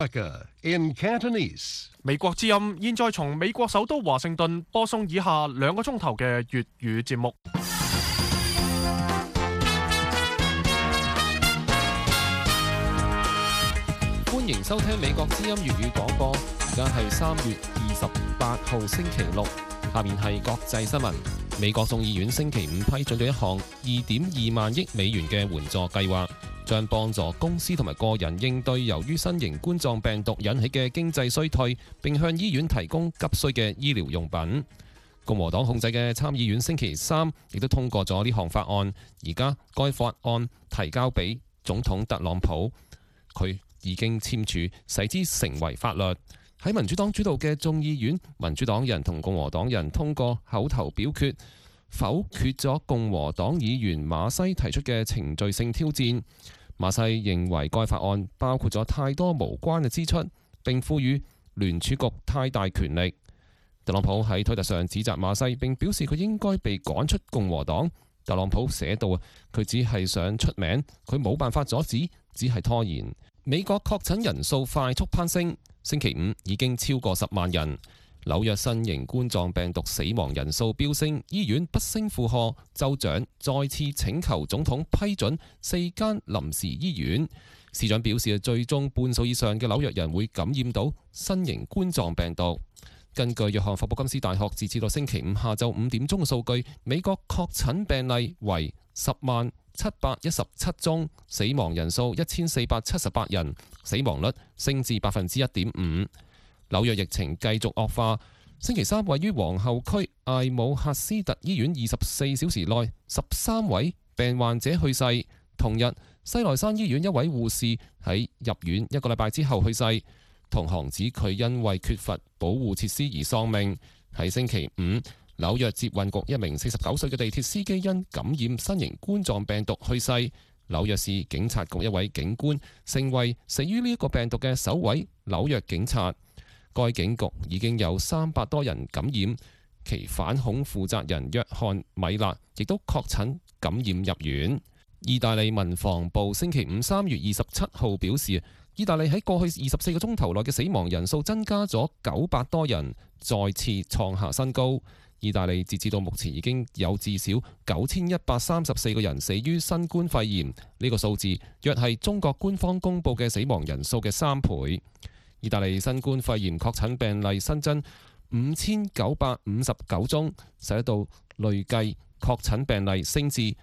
In Cantonese， 美國之音現在從美國首都華盛頓播送以下2個鐘頭嘅粵語節目。 歡迎收聽美國之音粵語廣播，而家係3月28號星期六。下面係國際新聞。美國眾議院星期5批准咗一項2.2萬億美元嘅援助計劃，將幫助公司同埋個人應對由於新型冠狀病毒引起嘅經濟衰退，並向醫院提供急需嘅醫療用品。共和黨控制嘅參議院星期3亦都通過咗呢項法案，而家該法案提交俾總統特朗普，佢已經簽署，使之成為法律。喺民主黨主導嘅眾議院，民主黨人同共和黨人通過口頭表決，否決咗共和黨議員馬西提出嘅程序性挑戰。馬西認為該法案包括咗太多無關嘅支出，並賦予聯儲局太大權力。特朗普喺推特上指責馬西，並表示佢應該被趕出共和黨。特朗普寫到佢只係想出名，佢冇辦法阻止，只係拖延。美國確診人數快速攀升，星期5已經超過10萬人。紐約新型冠狀病毒死亡人數飆升，醫院不勝負荷，州長再次請求總統批准4間臨時醫院。市長表示，最終半數以上嘅紐約人會感染到新型冠狀病毒。根據約翰霍普金斯大學截至到星期5下晝5點鐘嘅數據，美國確診病例為10,717宗，死亡人數1478人，死亡率升至1.5%。紐約疫情繼續惡化，星期3位於皇后區艾姆赫斯特醫院24小時內13位病患者去世。同日，西來山醫院一位護士喺入院1個禮拜之後去世，同行指佢因為缺乏保護設施而喪命。喺星期5，紐約捷運局一名49歲嘅地鐵司機因感染新型冠狀病毒去世。紐約市警察局一位警官成為死於呢一個病毒嘅首位紐約警察。該警局已經有300多人感染，其反恐負責人約翰米勒亦都確診感染入院。意大利民防部星期5 3月27號表示，意大利喺過去24個鐘頭內嘅死亡人數增加咗900多人，再次創下新高。意大利截至到目前已經有至少9134個人死於新冠肺炎，呢個數字約係中國官方公佈嘅死亡人數嘅3倍。意大利新冠肺炎確診病例新增5959宗，使到累計確診病例升至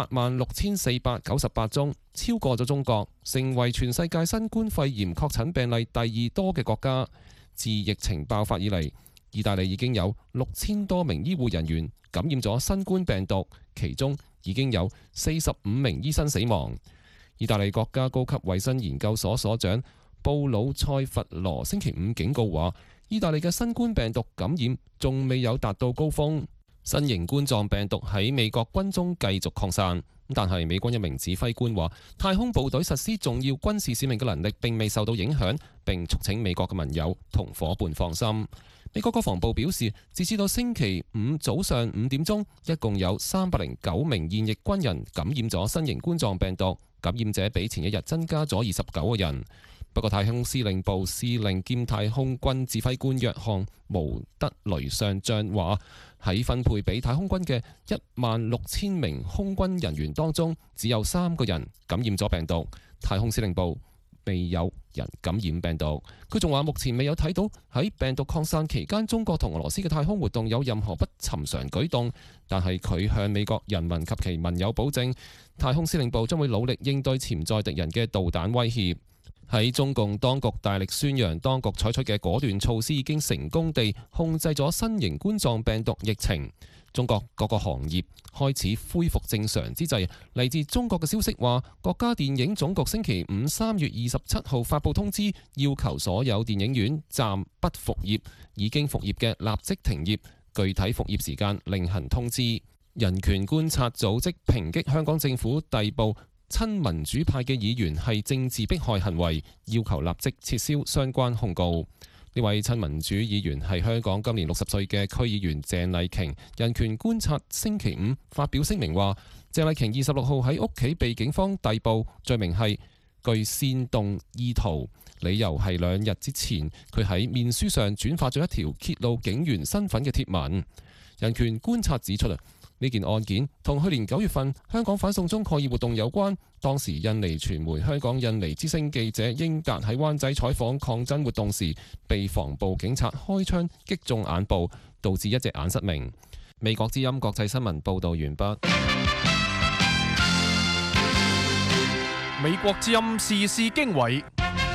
86,498宗，超過咗中國，成為全世界新冠肺炎確診病例第2多嘅國家。自疫情爆發以嚟，意大利已經有6000多名醫護人員感染咗新冠病毒，其中已經有45名醫生死亡。意大利國家高級衛生研究所所長布魯塞弗羅星期5警告話，意大利嘅新冠病毒感染仲未有達到高峰。新型冠狀病毒喺美國軍中繼續擴散，但係美軍一名指揮官話，太空部隊實施重要軍事使命嘅能力並未受到影響，並促請美國嘅盟友同夥伴放心。美國國防部表示，截至到星期5早上5點鐘，一共有309名現役軍人感染咗新型冠狀病毒，感染者比前一日增加咗29個人。不過，太空司令部司令兼太空軍指揮官約翰毛德雷上將話，喺分配俾太空軍嘅16000名空軍人員當中，只有3個人感染咗病毒。太空司令部未有人感染病毒。佢仲話，目前未有睇到喺病毒擴散期間中國同俄羅斯嘅太空活動有任何不尋常舉動，但係佢向美國人民及其盟友保證，太空司令部將會努力應對潛在敵人嘅導彈威脅。喺中共當局大力宣揚當局採取嘅果斷措施已經成功地控制咗新型冠狀病毒疫情，中國各個行業開始恢復正常之際，嚟自中國嘅消息話，國家電影總局星期5 3月27號發布通知，要求所有電影院暫不復業，已經復業嘅立即停業，具體復業時間另行通知。人權觀察組織抨擊香港政府逮捕親民主派嘅議員係政治迫害行為，要求立即撤銷相關控告。呢位親民主議員係香港今年60歲嘅區議員鄭麗瓊。人權觀察星期5發表聲明話，鄭麗瓊26號喺屋企被警方逮捕，罪名係具煽動意圖，理由係2日之前佢喺面書上轉發咗一條揭露警員身份嘅貼文。人權觀察指出呢件案件同去年9月份香港反送中抗議活動有關。當時印尼傳媒香港印尼之聲記者英格喺灣仔採訪抗爭活動時，被防暴警察開槍擊中眼部，導致一隻眼失明。美國之音國際新聞報導完畢。 美國之音時事經緯，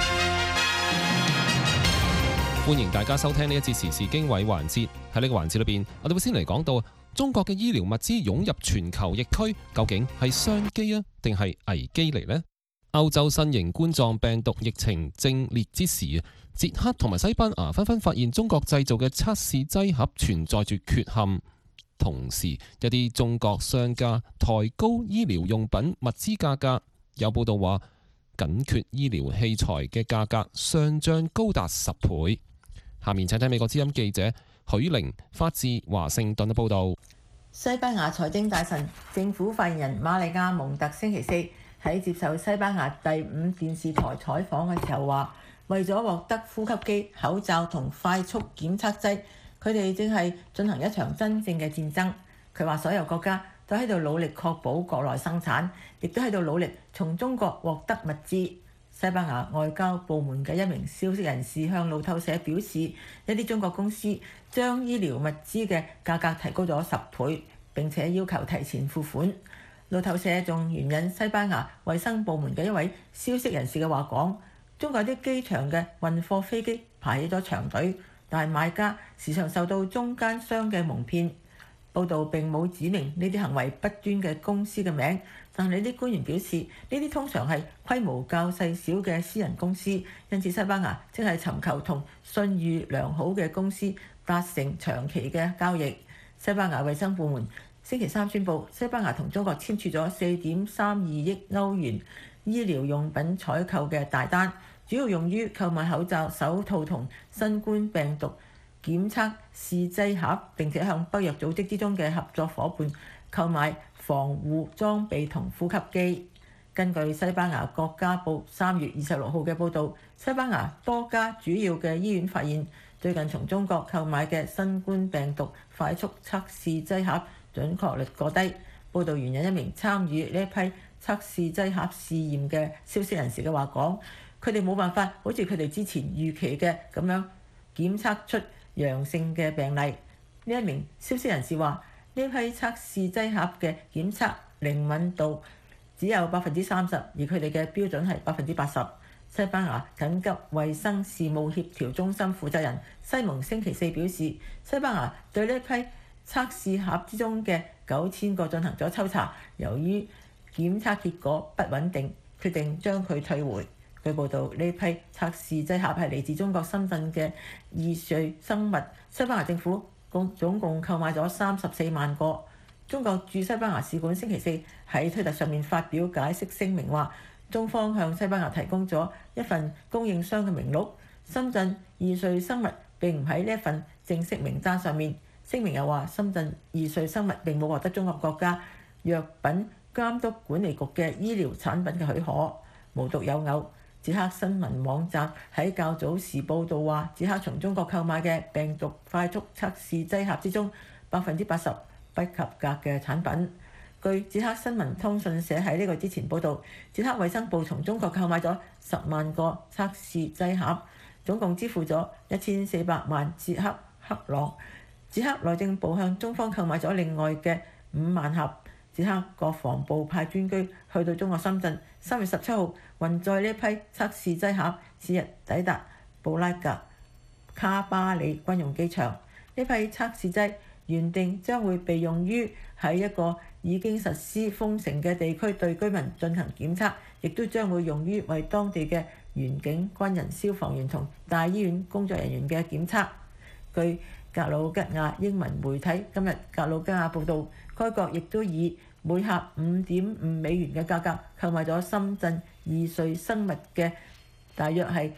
歡迎大家收聽呢一節時事經緯環節。喺呢個環節裏邊，我哋會先嚟講到中國嘅醫療物資湧入全球疫區，究竟係商機啊，定係危機嚟呢？歐洲新型冠狀病毒疫情正烈之時，捷克同埋西班牙紛紛發現中國製造嘅測試劑盒存在住缺陷，同時一啲中國商家抬高醫療用品物資價格。有報道話，緊缺醫療器材嘅價格上漲高達10倍。下面請睇美國之音記者許玲發自華盛頓嘅報導。 西班牙財政大臣、政府發言人瑪麗亞蒙特星期四喺接受西班牙第5電視台採訪嘅時候話，為咗獲得呼吸機、口罩同快速檢測劑，佢哋正係進行一場真正嘅戰爭。佢話所有國家都喺度努力確保國內生產，亦都喺度努力從中國獲得物資。西班牙外交部門嘅一名消息人士向路透社表示，一啲中國公司將醫療物資嘅價格提高咗10倍，並且要求提前付款。路透社仲援引西班牙衛生部門嘅一位消息人士嘅話講，中國啲機場嘅運貨飛機排起咗長隊，但係買家時常受到中間商嘅蒙騙。報道並冇指明呢啲行為不端嘅公司嘅名，但係呢啲官員表示，呢啲通常係規模較細小嘅私人公司，因此西班牙正係尋求同信譽良好嘅公司達成長期嘅交易。西班牙衛生部門星期三宣布，西班牙同中國簽署咗4.32億歐元醫療用品採購嘅大單，主要用於購買口罩、手套同新冠病毒檢測試劑盒，並且向北約組織之中嘅合作伙伴購買防護裝備同呼吸機。根據西班牙國家報3月26號嘅報導，西班牙多家主要嘅醫院發現，最近從中國購買嘅新冠病毒快速測試劑盒準確率過低。報導援引一名參與呢一批測試劑盒試驗嘅消息人士嘅話講，佢哋冇辦法好似佢哋之前預期嘅咁樣檢測出陽性嘅病例。呢一名消息人士話，呢批測試劑盒嘅檢測靈敏度只有30%，而佢哋嘅標準係80%。西班牙緊急衛生事務協調中心負責人西蒙星期四表示，西班牙對呢批測試盒之中嘅9000個進行咗抽查，由於檢測結果不穩定，決定將佢退回。據報道，呢批測試劑盒係嚟自中國深圳嘅易瑞生物，西班牙政府總共購買咗34萬個。中國駐西班牙使館星期四喺推特上面發表解釋聲明話，中方向西班牙提供咗一份供應商嘅名錄，深圳易瑞生物並唔喺呢一份正式名單上面。聲明又話，深圳易瑞生物並冇獲得中國國家藥品監督管理局嘅醫療產品嘅許可。無獨有偶，捷克新聞網站喺較早時報導話，捷克從中國購買嘅病毒快速測試劑盒之中，80%不及格嘅產品。據捷克新聞通訊社喺呢個之前報導，捷克衛生部從中國購買咗10萬個測試劑盒，總共支付咗1400萬捷克克朗。捷克內政部向中方購買咗另外嘅5萬盒。捷克國防部派專機去到中國深圳，3月17號運載呢一批測試劑盒，次日抵達布拉格卡巴里軍用機場。呢批測試劑原定將會被用於喺一個已經實施封城嘅地區對居民進行檢測，亦都將會用於為當地嘅員警、軍人、消防員同大醫院工作人員嘅檢測。據格魯吉亞英文媒體今日格魯吉亞報導，該國亦都以每盒$5.5嘅價格購買咗深圳易瑞生物嘅大約係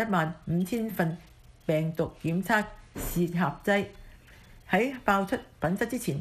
215000份病毒檢測試盒劑。喺爆出品質之前，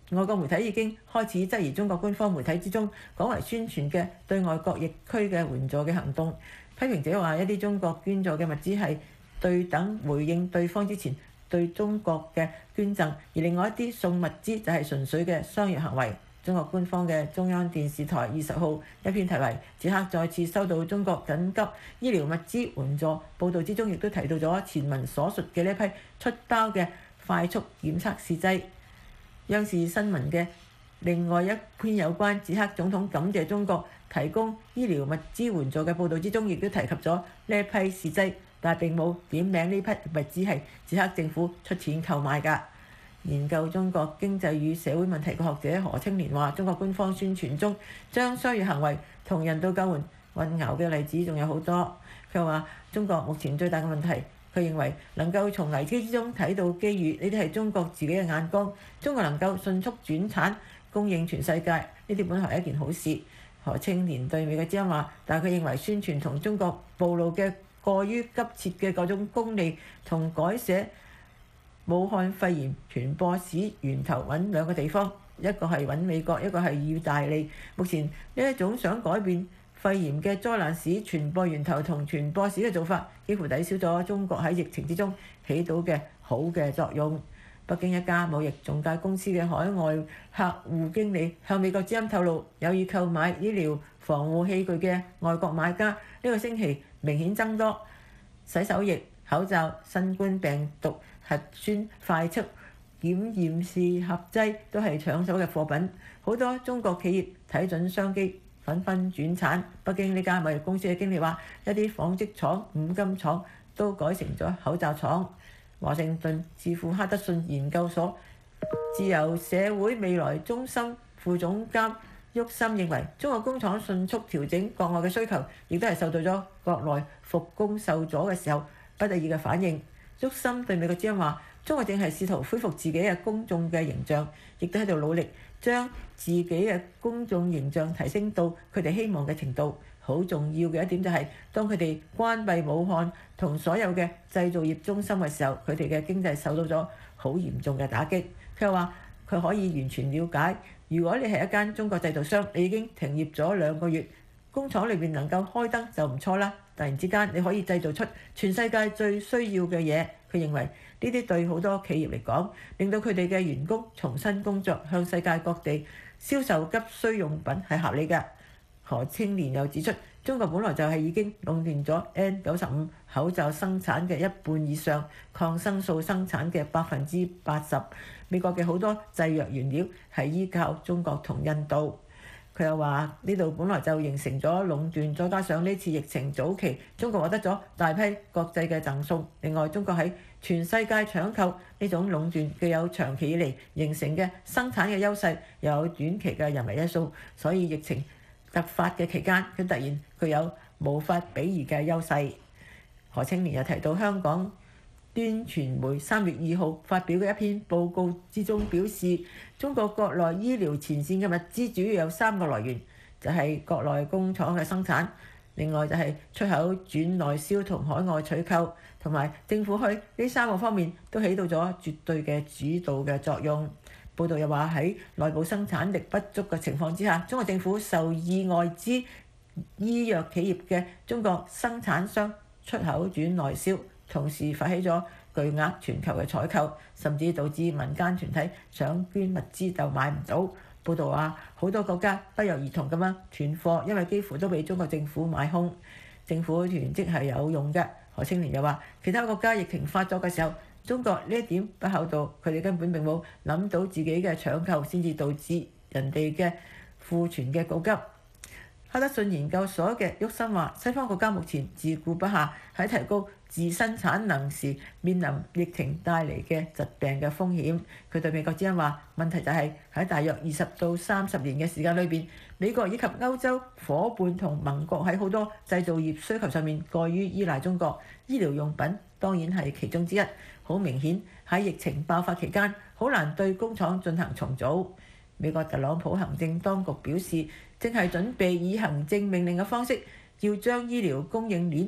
外國媒體已經開始質疑中國官方媒體之中廣為宣傳嘅對外各疫區嘅援助嘅行動。批評者話一啲中國捐助嘅物資係對等回應對方之前對中國嘅捐贈，而另外一啲送物資就係純粹嘅商業行為。中國官方嘅中央電視台20號一篇題為《捷克再次收到中國緊急醫療物資援助》報導之中，亦都提到咗前文所述嘅呢一批出包嘅快速檢測試劑。央視新聞嘅另外一篇有關捷克總統感謝中國提供醫療物資援助嘅報導之中，亦都提及咗呢一批試劑，但係並冇點名呢批物資係捷克政府出錢購買㗎。研究中國經濟與社會問題嘅學者何青年話：中國官方宣傳中將商業行為同人道救援混淆嘅例子仲有好多。佢話中國目前最大嘅問題，佢認為能夠從危機之中睇到機遇，呢啲係中國自己嘅眼光。中國能夠迅速轉產供應全世界，呢啲本來係一件好事。何青年對美國之音話，但係佢認為宣傳同中國暴露嘅過於急切嘅各種功利同改寫武漢肺炎傳播史源頭揾兩個地方，一個係揾美國，一個係意大利。目前呢一種想改變肺炎嘅災難史傳播源頭同傳播史嘅做法，幾乎抵消咗中國喺疫情之中起到嘅好嘅作用。北京一家貿易中介公司嘅海外客戶經理向美國之音透露，有意購買醫療防護器具嘅外國買家呢個星期明顯增多，洗手液、口罩、新冠病毒核酸快速檢驗試盒劑都係搶手嘅貨品。好多中國企業睇準商機，紛紛轉產。北京呢家貿易公司嘅經理話，一啲紡織廠、五金廠都改成咗口罩廠。華盛頓智庫哈德遜研究所自由社會未來中心副總監沃森認為，中國工廠迅速調整國外嘅需求，亦都係受到咗國內復工受阻嘅時候不得已嘅反應。沃森對美國之音話，中國正係試圖恢復自己嘅公眾嘅形象，亦都喺度努力將自己嘅公眾形象提升到佢哋希望嘅程度。好重要嘅一點就係，當佢哋關閉武漢同所有嘅製造業中心嘅時候，佢哋嘅經濟受到咗好嚴重嘅打擊。佢又話佢可以完全了解，如果你係一間中國製造商，你已經停業咗2個月，工廠裏面能夠開燈就唔錯啦。突然之間你可以製造出全世界最需要嘅嘢，佢認為呢啲對好多企業嚟講，令到佢哋嘅員工重新工作，向世界各地銷售急需用品係合理嘅。何青年又指出，中國本來就係已經壟斷咗 N95 口罩生產嘅一半以上，抗生素生產嘅80%。美國嘅好多製藥原料係依靠中國同印度。佢又話呢度本來就形成咗壟斷，再加上呢次疫情早期，中國獲得咗大批國際嘅贈送。另外，中國喺全世界搶購呢種壟斷，具有長期以嚟形成嘅生產嘅優勢，又有短期嘅人為因素，所以疫情突發嘅期間，佢突然具有無法比擬嘅優勢。何青年又提到，香港端傳媒3月2號發表嘅一篇報告之中表示，中國國內醫療前線嘅物資主要有3個來源，就係國內工廠嘅生產，另外就係出口轉內銷同海外採購，同埋政府去呢3個方面都起到咗絕對嘅主導嘅作用。報道又話，喺內部生產力不足嘅情況之下，中國政府受意外資醫藥企業嘅中國生產商出口轉內銷，同時發起咗巨額全球嘅採購，甚至導致民間團體想捐物資就買唔到。報道話，好多國家不約而同咁樣斷貨，因為幾乎都被中國政府買空。政府囤積係有用嘅。何青年又話，其他國家疫情發作嘅時候，中國呢一點不厚道，佢哋根本並冇諗到自己嘅搶購先至導致人哋嘅庫存嘅告急。哈德遜研究所嘅沃森話，西方國家目前自顧不暇，喺提高自身產能時面臨疫情帶嚟嘅疾病嘅風險。佢對美國之音話，問題就係喺大約20到30年嘅時間裏邊，美國以及歐洲伙伴同盟國喺好多製造業需求上面過於依賴中國，醫療用品當然係其中之一。好明顯喺疫情爆發期間，好難對工廠進行重組。美國特朗普行政當局表示，正係準備以行政命令嘅方式，要將醫療供應鏈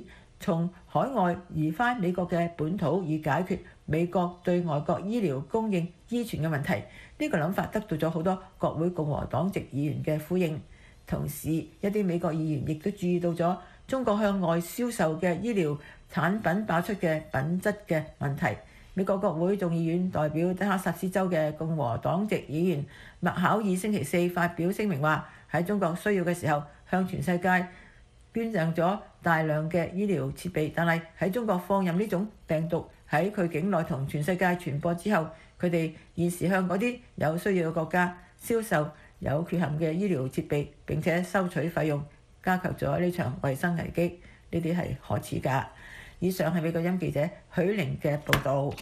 從海外移返美國嘅本土，以解決美國對外國醫療供應依存嘅問題。呢個諗法得到咗好多國會共和黨籍議員嘅呼應。同時，一啲美國議員亦都注意到咗中國向外銷售嘅醫療產品爆出嘅品質嘅問題。美國國會眾議院代表德克薩斯州嘅共和黨籍議員麥考爾星期四發表聲明話，喺中國需要嘅時候向全世界捐贈咗大量嘅醫療設備，但係喺中國放任呢種病毒喺佢境內同全世界傳播之後，佢哋現時向嗰啲有需要嘅國家銷售有缺陷嘅醫療設備，並且收取費用，加劇咗呢場衛生危機。呢啲係可恥㗎。以上係美國之音記者許玲嘅報導。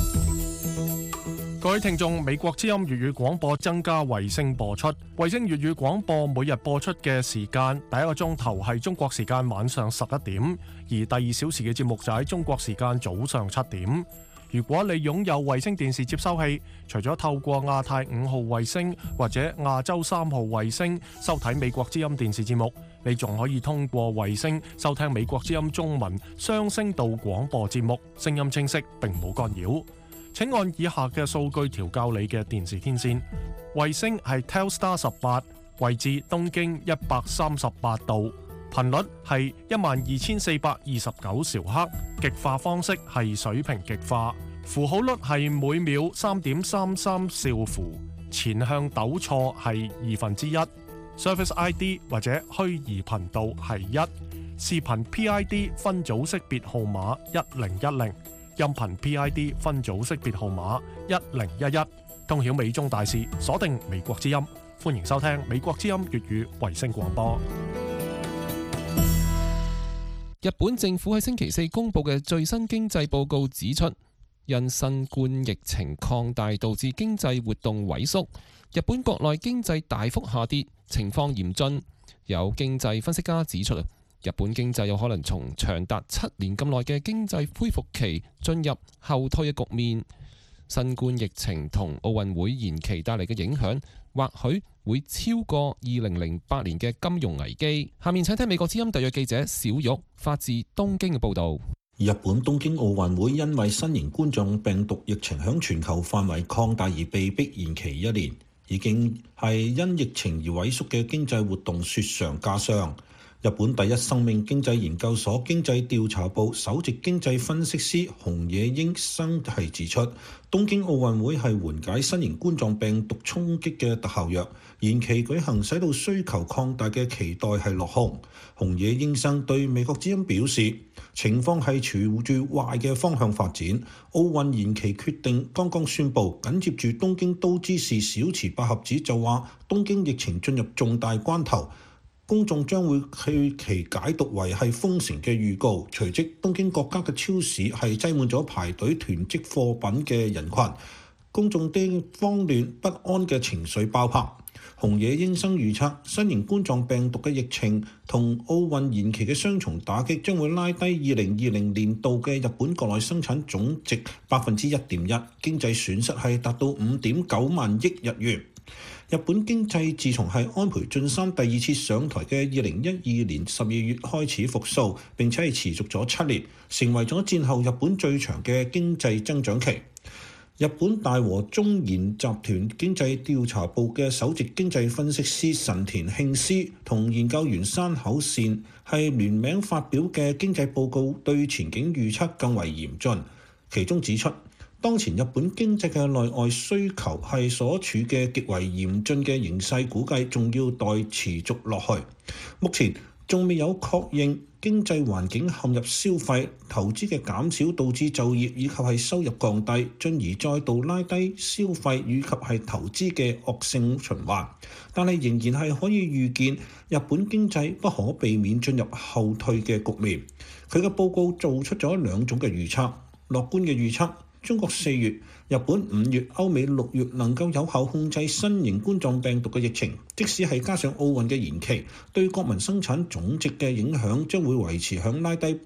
各位聽眾，美國之音粵語廣播增加衛星播出。衛星粵語廣播每日播出嘅時間，第一個鐘頭係中國時間晚上11點，而第2小時嘅節目就喺中國時間早上7點。如果你擁有衛星電視接收器，除咗透過亞太5號衛星或者亞洲3號衛星收睇美國之音電視節目，你仲可以通過衛星收聽美國之音中文雙聲道廣播節目，聲音清晰並冇干擾。請按以下嘅數據調校你嘅電視天線。衛星係 Telstar 18，位置東經138度，頻率係12429兆赫，極化方式係水平極化，符號率係每秒3.33兆符，前向抖錯係1/2。Service ID 或者虛擬頻道係1，視頻 PID 分組識別號碼1010，音頻 PID 分組識別號碼1011。通曉美中大事，鎖定美國之音，歡迎收聽美國之音粵語衛星廣播。 日本政府喺星期四公布嘅最新經濟報告指出，因新冠疫情擴大導致經濟活動萎縮，日本國內經濟大幅下跌，情況嚴峻。有經濟分析家指出，日本經濟有可能從長達7年咁耐嘅經濟恢復期進入後退嘅局面。新冠疫情同奧運會延期帶嚟嘅影響，或許會超過2008年嘅金融危機。下面請聽美國之音特約記者小玉發自東京嘅報導。 日本東京奧運會因為新型冠狀病毒疫情響全球範圍擴大而被迫延期1年，已經係因疫情而萎縮嘅經濟活動雪上加霜。日本第一生命經濟研究所經濟調查部首席經濟分析師熊野英生係指出，東京奧運會係緩解新型冠狀病毒衝擊嘅特效藥，延期舉行使到需求擴大嘅期待係落空。熊野英生對美國之音表示，情況係朝住壞嘅方向發展。奧運延期決定剛剛宣布，緊接住東京都知事小池百合子就話，東京疫情進入重大關頭，公眾將會去其解讀為係封城嘅預告。隨即東京各家嘅超市係擠滿咗排隊囤積貨品嘅人群，公眾啲慌亂不安嘅情緒爆棚。熊野英生預測，新型冠狀病毒嘅疫情同奧運延期嘅雙重打擊將會拉低2020年度嘅日本國內生產總值 1.1%， 經濟損失係達到 5.9 萬億日元。日本經濟自從係安倍晉三第2次上台嘅2012年12月開始復甦，並且係持續咗7年，成為咗戰後日本最長嘅經濟增長期。日本大和中研集團經濟調查部嘅首席經濟分析師神田慶司同研究員山口善係聯名發表嘅經濟報告，對前景預測更為嚴峻。其中指出，當前日本經濟嘅內外需求係所處嘅極為嚴峻嘅形勢，估計仲要待持續落去。目前仲未有確認經濟環境陷入消費、投資嘅減少導致就業以及係收入降低，進而再度拉低消費以及係投資嘅惡性循環。但係仍然係可以預見日本經濟不可避免進入後退嘅局面。佢嘅報告做出咗2種嘅預測，樂觀嘅預測，中國4月、日本5月、歐美6月能夠有效控制新型冠狀病毒嘅疫情，即使係加上奧運嘅延期，對國民生產總值嘅影響將會維持響拉低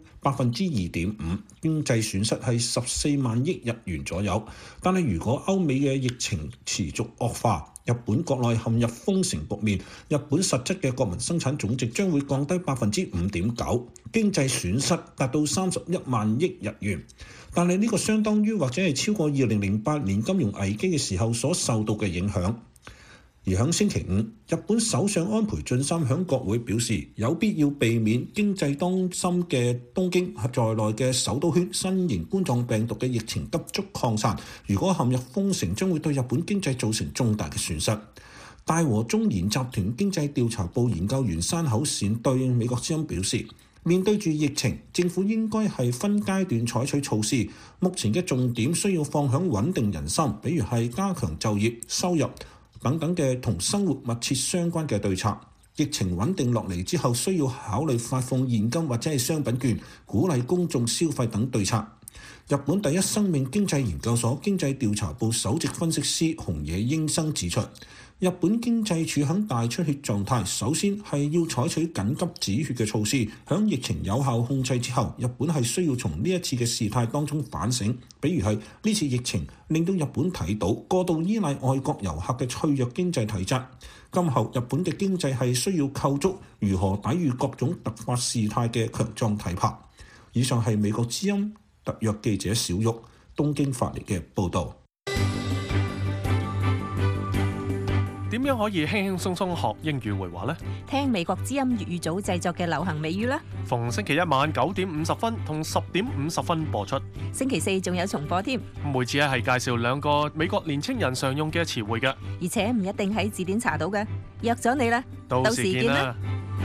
2.5%， 經濟損失係14萬億日元左右。但係如果歐美嘅疫情持續惡化， 日本國內陷入封城局面，日本實質嘅國民生產總值將會降低5.9%，經濟損失達到31萬億日元。但係呢個相當於或者係超過2008年金融危機嘅時候所受到嘅影響。而響星期五，日本首相安倍晉三響國會表示，有必要避免經濟當心嘅東京在內嘅首都圈新型冠狀病毒嘅疫情急速擴散，如果陷入封城，將會對日本經濟造成重大嘅損失。大和中研集團經濟調查部研究員山口善對美國之音表示，面對住疫情，政府應該係分階段採取措施。目前嘅重點需要放響穩定人心，比如係加強就業、收入等等嘅同生活密切相關嘅對策。疫情穩定落嚟之後，需要考慮發放現金或者係商品券，鼓勵公眾消費等對策。日本第一生命經濟研究所經濟調查部首席分析師熊野英生指出，日本經濟處響大出血狀態，首先係要採取緊急止血嘅措施。響疫情有效控制之後，日本係需要從呢一次嘅事態當中反省，比如係呢次疫情令到日本睇到過度依賴外國遊客嘅脆弱經濟體質。今後日本嘅經濟係需要構築如何抵禦各種突發事態嘅強壯體魄。以上係美國之音特約記者小玉東京發嚟嘅報導。 點樣可以輕輕鬆鬆學英語會話呢？ 聽美國之音粵語組製作嘅流行美語啦。 逢星期一晚9點50分同10點50分播出。 星期四仲有重播添。 每次係介紹2個美國年青人常用嘅詞彙嘅， 而且唔一定喺字典查到嘅。約咗你啦， 到時見啦。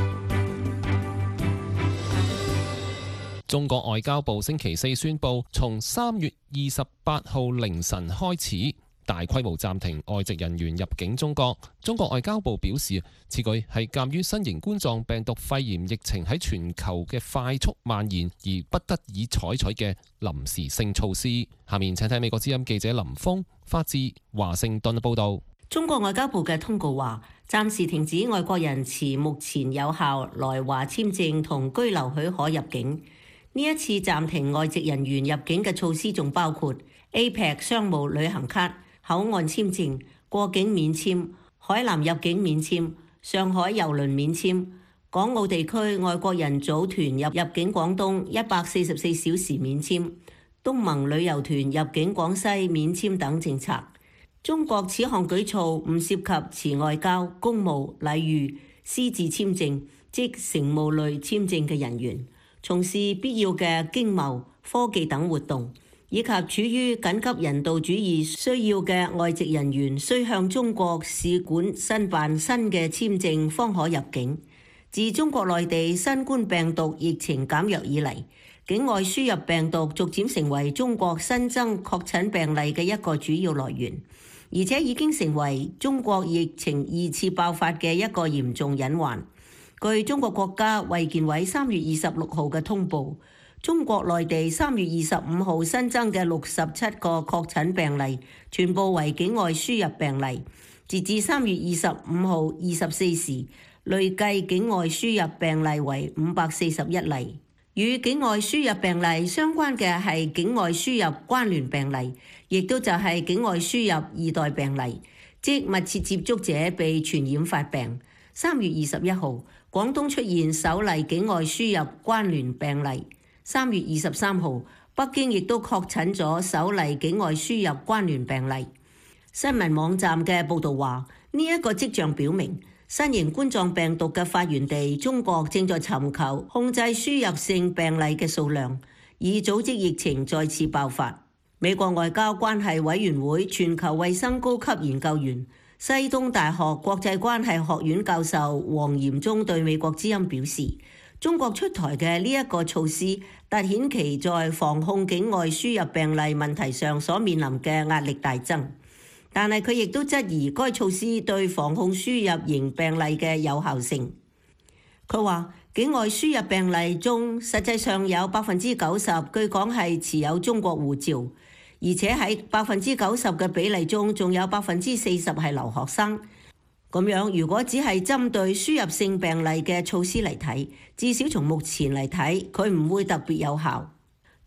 中國外交部星期四宣布，從3月28號凌晨開始，大規模暫停外籍人員入境中國。中國外交部表示，此舉係鑑於新型冠狀病毒肺炎疫情喺全球嘅快速蔓延而不得已採取嘅臨時性措施。下面請睇美國之音記者林峰發自華盛頓報道。 中國外交部嘅通告話，暫時停止外國人持目前有效來華簽證同居留許可入境。呢一次暫停外籍人員入境嘅措施仲包括 APEC 商務旅行卡、口岸簽證、過境免簽、海南入境免簽、上海郵輪免簽、港澳地區外國人組團入境廣東144小時免簽、東盟旅遊團入境廣西免簽等政策。中國此項舉措唔涉及持外交、公務、禮遇、私自簽證，即乘務類簽證嘅人員，從事必要嘅經貿、科技等活動，以及處於緊急人道主義需要嘅外籍人員，需向中國使館申辦新嘅簽證方可入境。自中國內地新冠病毒疫情減弱以嚟，境外輸入病毒逐漸成為中國新增確診病例嘅一個主要來源，而且已經成為中國疫情2次爆發嘅一個嚴重隱患。據中國國家衛健委3月26號嘅通報，中國內地3月25號新增嘅67個確診病例，全部為境外輸入病例。截至3月25號24時，累計境外輸入病例為541例。與境外輸入病例相關嘅係境外輸入關聯病例，亦都就係境外輸入2代病例，即密切接觸者被傳染發病。3月21號，廣東出現首例境外輸入關聯病例。3月23號，北京亦都確診咗首例境外輸入關聯病例。新聞網站嘅報導話，呢一個跡象表明，新型冠狀病毒嘅發源地中國正在尋求控制輸入性病例嘅數量，以組織疫情再次爆發。美國外交關係委員會全球衛生高級研究員、西東大學國際關係學院教授黃炎忠對美國之音表示，中國出台嘅呢一個措施凸顯其在防控境外輸入病例問題上所面臨嘅壓力大增。但係佢亦都質疑該措施對防控輸入型病例嘅有效性。佢話境外輸入病例中，實際上有90%據講係持有中國護照，而且喺90%嘅比例中，仲有40%係留學生。咁樣如果只係針對輸入性病例嘅措施嚟睇，至少從目前嚟睇，佢唔會特別有效。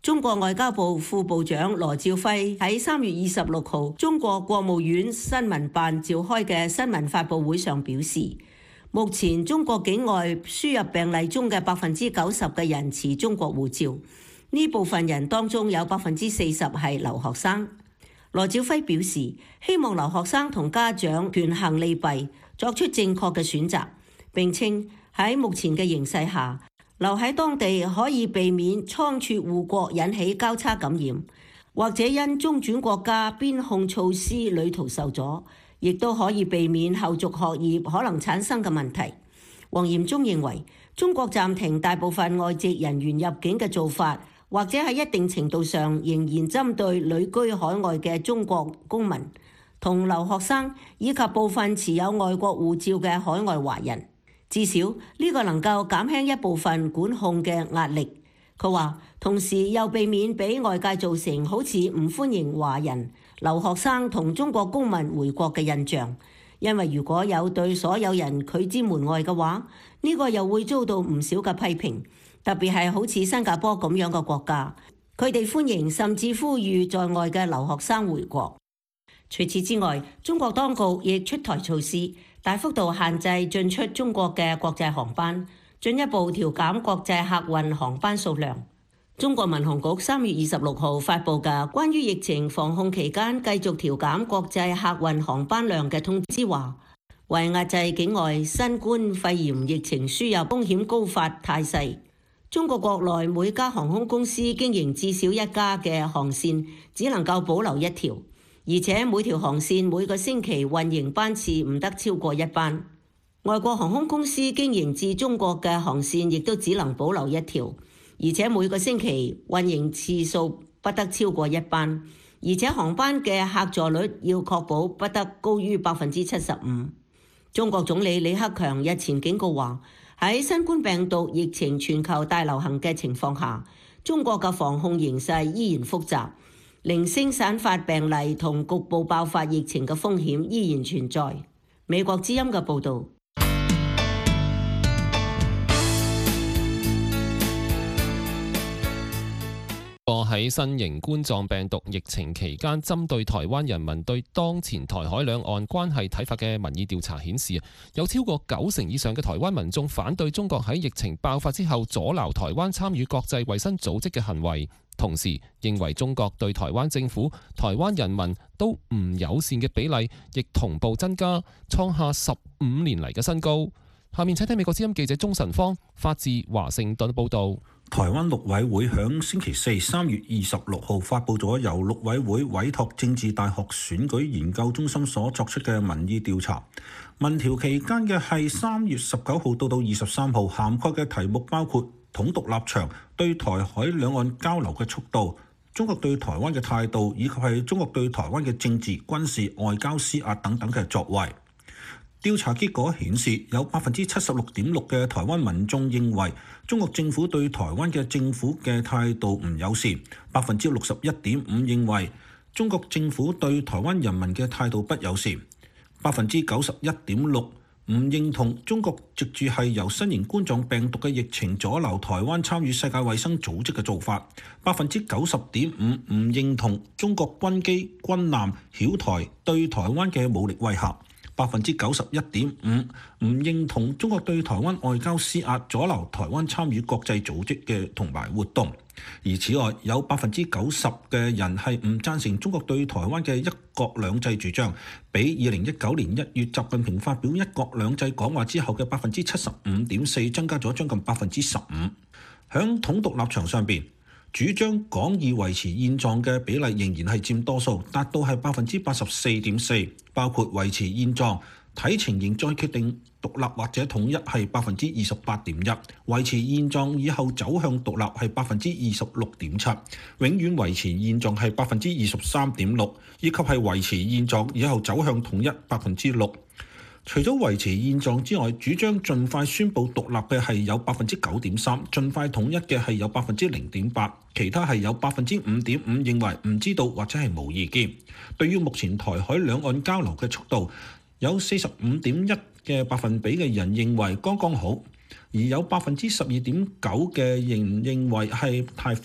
中國外交部副部長羅照輝喺3月26號中國國務院新聞辦召開嘅新聞發佈會上表示，目前中國境外輸入病例中嘅90%嘅人持中國護照，呢部分人當中有40%係留學生。羅照輝表示，希望留學生同家長權衡利弊，作出正確嘅選擇。並稱喺目前嘅形勢下，留喺當地可以避免倉促護國引起交叉感染，或者因中轉國家邊控措施旅途受阻，亦都可以避免後續學業可能產生嘅問題。黃嚴忠認為，中國暫停大部分外籍人員入境嘅做法，或者喺一定程度上仍然針對旅居海外嘅中國公民同留學生，以及部分持有外國護照嘅海外華人。至少呢個能夠減輕一部分管控嘅壓力。佢話，同時又避免俾外界造成好似唔歡迎華人、留學生同中國公民回國嘅印象。因為如果有對所有人拒之門外嘅話，呢個又會遭到唔少嘅批評。特別係好似新加坡咁樣嘅國家，佢哋歡迎甚至呼籲在外嘅留學生回國。除此之外，中國當局亦出台措施，大幅度限制進出中國嘅國際航班，進一步調減國際客運航班數量。中國民航局3月26號發布嘅關於疫情防控期間繼續調減國際客運航班量嘅通知話，為壓制境外新冠肺炎疫情輸入風險高發態勢，中國國內每家航空公司經營至少一家嘅航線只能夠保留一條，而且每條航線每個星期運營班次唔得超過1班。外國航空公司經營至中國嘅航線亦都只能保留一條，而且每個星期運營次數不得超過1班，而且航班嘅客座率要確保不得高於75%。中國總理李克強日前警告話，喺新冠病毒疫情全球大流行嘅情況下，中國嘅防控形勢依然複雜，零星散發病例同局部爆發疫情嘅風險依然存在。美國之音嘅報導。 喺新型冠狀病毒疫情期間，針對台灣人民對當前台海兩岸關係睇法嘅民意調查顯示，有超過90%以上嘅台灣民眾反對中國喺疫情爆發之後阻撓台灣參與國際衛生組織嘅行為，同時認為中國對台灣政府、台灣人民都唔友善嘅比例亦同步增加，創下15年嚟嘅新高。下面請聽美國之音記者鍾晨芳發自華盛頓報導。 台灣陸委會響星期四3月26號發布咗由陸委會委託政治大學選舉研究中心所作出嘅民意調查。民調期間嘅係3月19號到23號，涵蓋嘅題目包括統獨立場、對台海兩岸交流嘅速度、中國對台灣嘅態度，以及係中國對台灣嘅政治、軍事、外交施壓等等嘅作為。調查結果顯示，有76.6%嘅台灣民眾認為中國政府對台灣嘅政府嘅態度唔友善，61.5%認為中國政府對台灣人民嘅態度不友善，91.6%唔認同中國藉住係由新型冠狀病毒嘅疫情阻撓台灣參與世界衛生組織嘅做法，90.5%唔認同中國軍機軍艦擾台對台灣嘅武力威嚇。91.5%唔認同中國對台灣外交施壓，阻撓台灣參與國際組織嘅同埋活動。而此外，有90%嘅人係唔贊成中國對台灣嘅一國兩制主張，比2019年1月習近平發表一國兩制講話之後嘅75.4%增加咗將近15%。響統獨立場上邊，主張廣義維持現狀嘅比例仍然係佔多數，達到係84.4%，包括維持現狀、睇情形再決定獨立或者統一係28.1%，維持現狀以後走向獨立係26.7%，永遠維持現狀係23.6%，以及係維持現狀以後走向統一6%。除咗維持現狀之外，主張盡快宣布獨立嘅係有9.3%，盡快統一嘅係有0.8%，其他係有5.5%認為唔知道或者係冇意見。對於目前台海兩岸交流嘅速度，有45.1%嘅人認為剛剛好，而有12.9%嘅人認為係太快。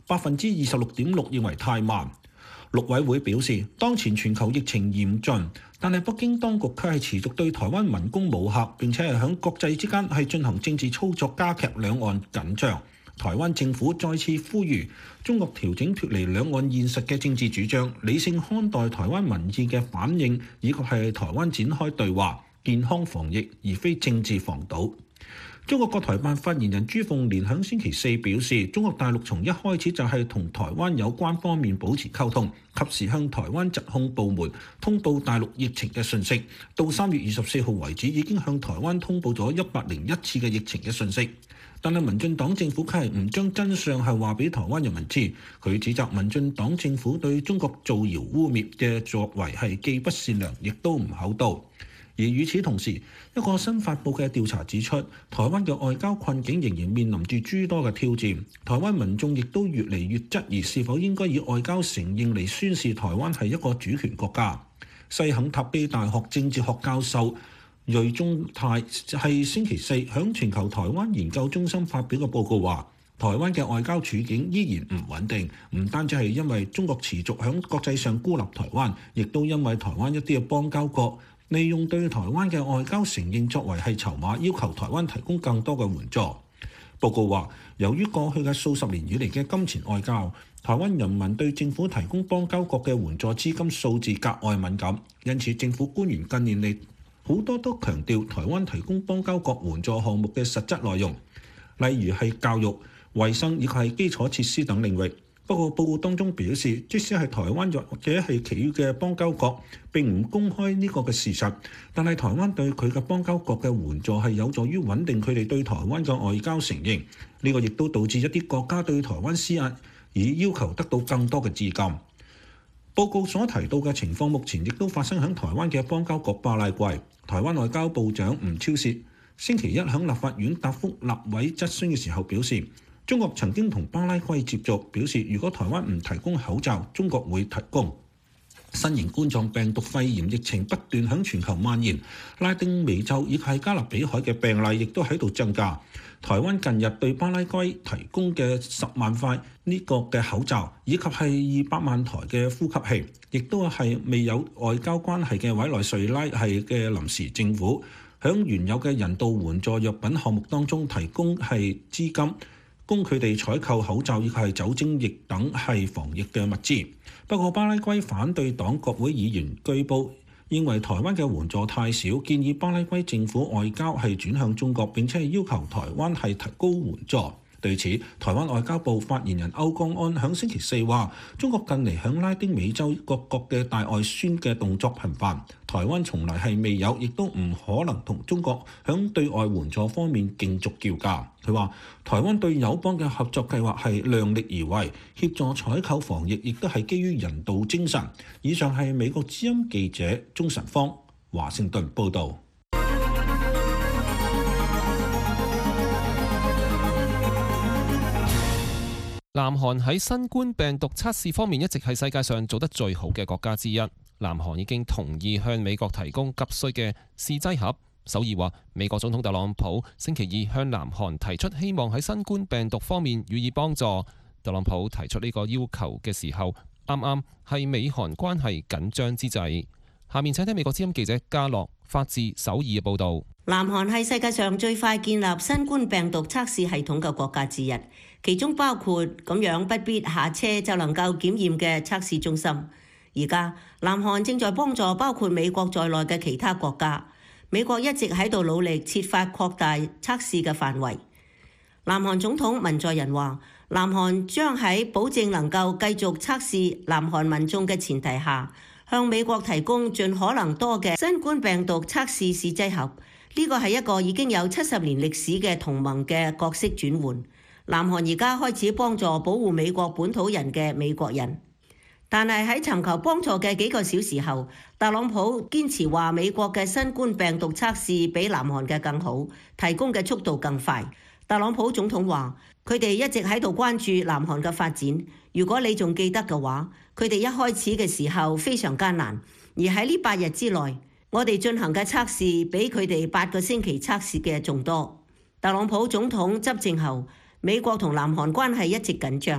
26.6% 認為太慢。陸委會表示，當前全球疫情嚴峻，但係北京當局卻係持續對台灣文攻武嚇，並且係響國際之間係進行政治操作，加劇兩岸緊張。台灣政府再次呼籲中國調整脫離兩岸現實嘅政治主張，理性看待台灣民意嘅反應，以及係台灣展開對話，健康防疫而非政治防堵。中國國台辦發言人朱鳳蓮喺星期四表示，中國大陸從一開始就係同台灣有關方面保持溝通，及時向台灣疾控部門通報大陸疫情嘅訊息。到3月24號為止，已經向台灣通報咗101次嘅疫情嘅訊息。但係民進黨政府卻係唔將真相係話俾台灣人民知，佢指責民進黨政府對中國造謠污蔑嘅作為係既不善良，亦都唔厚道。而與此同時，一個新發布嘅調查指出，台灣嘅外交困境仍然面臨住諸多嘅挑戰。台灣民眾亦都越嚟越質疑是否應該以外交承認嚟宣示台灣係一個主權國家。西肯塔基大學政治學教授瑞中泰係星期四響全球台灣研究中心發表嘅報告話，台灣嘅外交處境依然唔穩定，唔單止係因為中國持續響國際上孤立台灣，亦都因為台灣一啲嘅邦交國利用對台灣嘅外交承認作為係籌碼，要求台灣提供更多嘅援助。報告話，由於過去嘅數十年以嚟嘅金錢外交，台灣人民對政府提供邦交國嘅援助資金數字格外敏感，因此政府官員近年嚟好多都強調台灣提供邦交國援助項目嘅實質內容，例如係教育、衛生以及係基礎設施等領域。不過報告當中表示，即使係台灣或者係其餘嘅邦交國並唔公開呢個嘅事實，但係台灣對佢嘅邦交國嘅援助係有助於穩定佢哋對台灣嘅外交承認。呢個亦都導致一啲國家對台灣施壓，以要求得到更多嘅資金。報告所提到嘅情況，目前亦都發生喺台灣嘅邦交國巴拉圭。台灣外交部長吳釗燮星期一喺立法院答覆立委質詢嘅時候表示，中國曾經同巴拉圭接觸，表示如果台灣唔提供口罩，中國會提供。新型冠狀病毒肺炎疫情不斷喺全球蔓延，拉丁美洲以及加勒比海嘅病例亦都喺度增加。台灣近日對巴拉圭提供嘅10萬塊呢個嘅口罩，以及係200萬台嘅呼吸器，亦都係未有外交關係嘅委內瑞拉係嘅臨時政府，響原有嘅人道援助藥品項目當中提供係資金，供佢哋採購口罩以及係酒精液等係防疫嘅物資。不過巴拉圭反對黨國會議員據報認為台灣嘅援助太少，建議巴拉圭政府外交係轉向中國，並且係要求台灣係提高援助。對此，台灣外交部發言人歐江安響星期四話，中國近嚟響拉丁美洲各國嘅大外宣嘅動作頻繁，台灣從來係未有，亦都唔可能同中國響對外援助方面競逐叫價。佢話，台灣對友邦嘅合作計劃係量力而為，協助採購防疫亦都係基於人道精神。以上係美國之音記者鍾晨芳華盛頓報導。 南韓喺新冠病毒測試方面一直係世界上做得最好嘅國家之一。南韓已經同意向美國提供急需嘅試劑盒。首爾話，美國總統特朗普星期二向南韓提出希望喺新冠病毒方面予以幫助。特朗普提出呢個要求嘅時候，啱啱係美韓關係緊張之際。下面請聽美國之音記者嘉樂發自首爾嘅報導。 南韓係世界上最快建立新冠病毒測試系統嘅國家之一，其中包括咁樣不必下車就能夠檢驗嘅測試中心。而家南韓正在幫助包括美國在內嘅其他國家。美國一直喺度努力設法擴大測試嘅範圍。南韓總統文在寅話，南韓將喺保證能夠繼續測試南韓民眾嘅前提下，向美國提供盡可能多嘅新冠病毒測試試劑盒。呢個係一個已經有70年歷史嘅同盟嘅角色轉換。南韓而家開始幫助保護美國本土人嘅美國人，但係喺尋求幫助嘅幾個小時後，特朗普堅持話美國嘅新冠病毒測試比南韓嘅更好，提供嘅速度更快。特朗普總統話，佢哋一直喺度關注南韓嘅發展。如果你仲記得嘅話，佢哋一開始嘅時候非常艱難，而喺呢8日之內，我哋進行嘅測試比佢哋8個星期測試嘅仲多。特朗普總統執政後，美國同南韓關係一直緊張。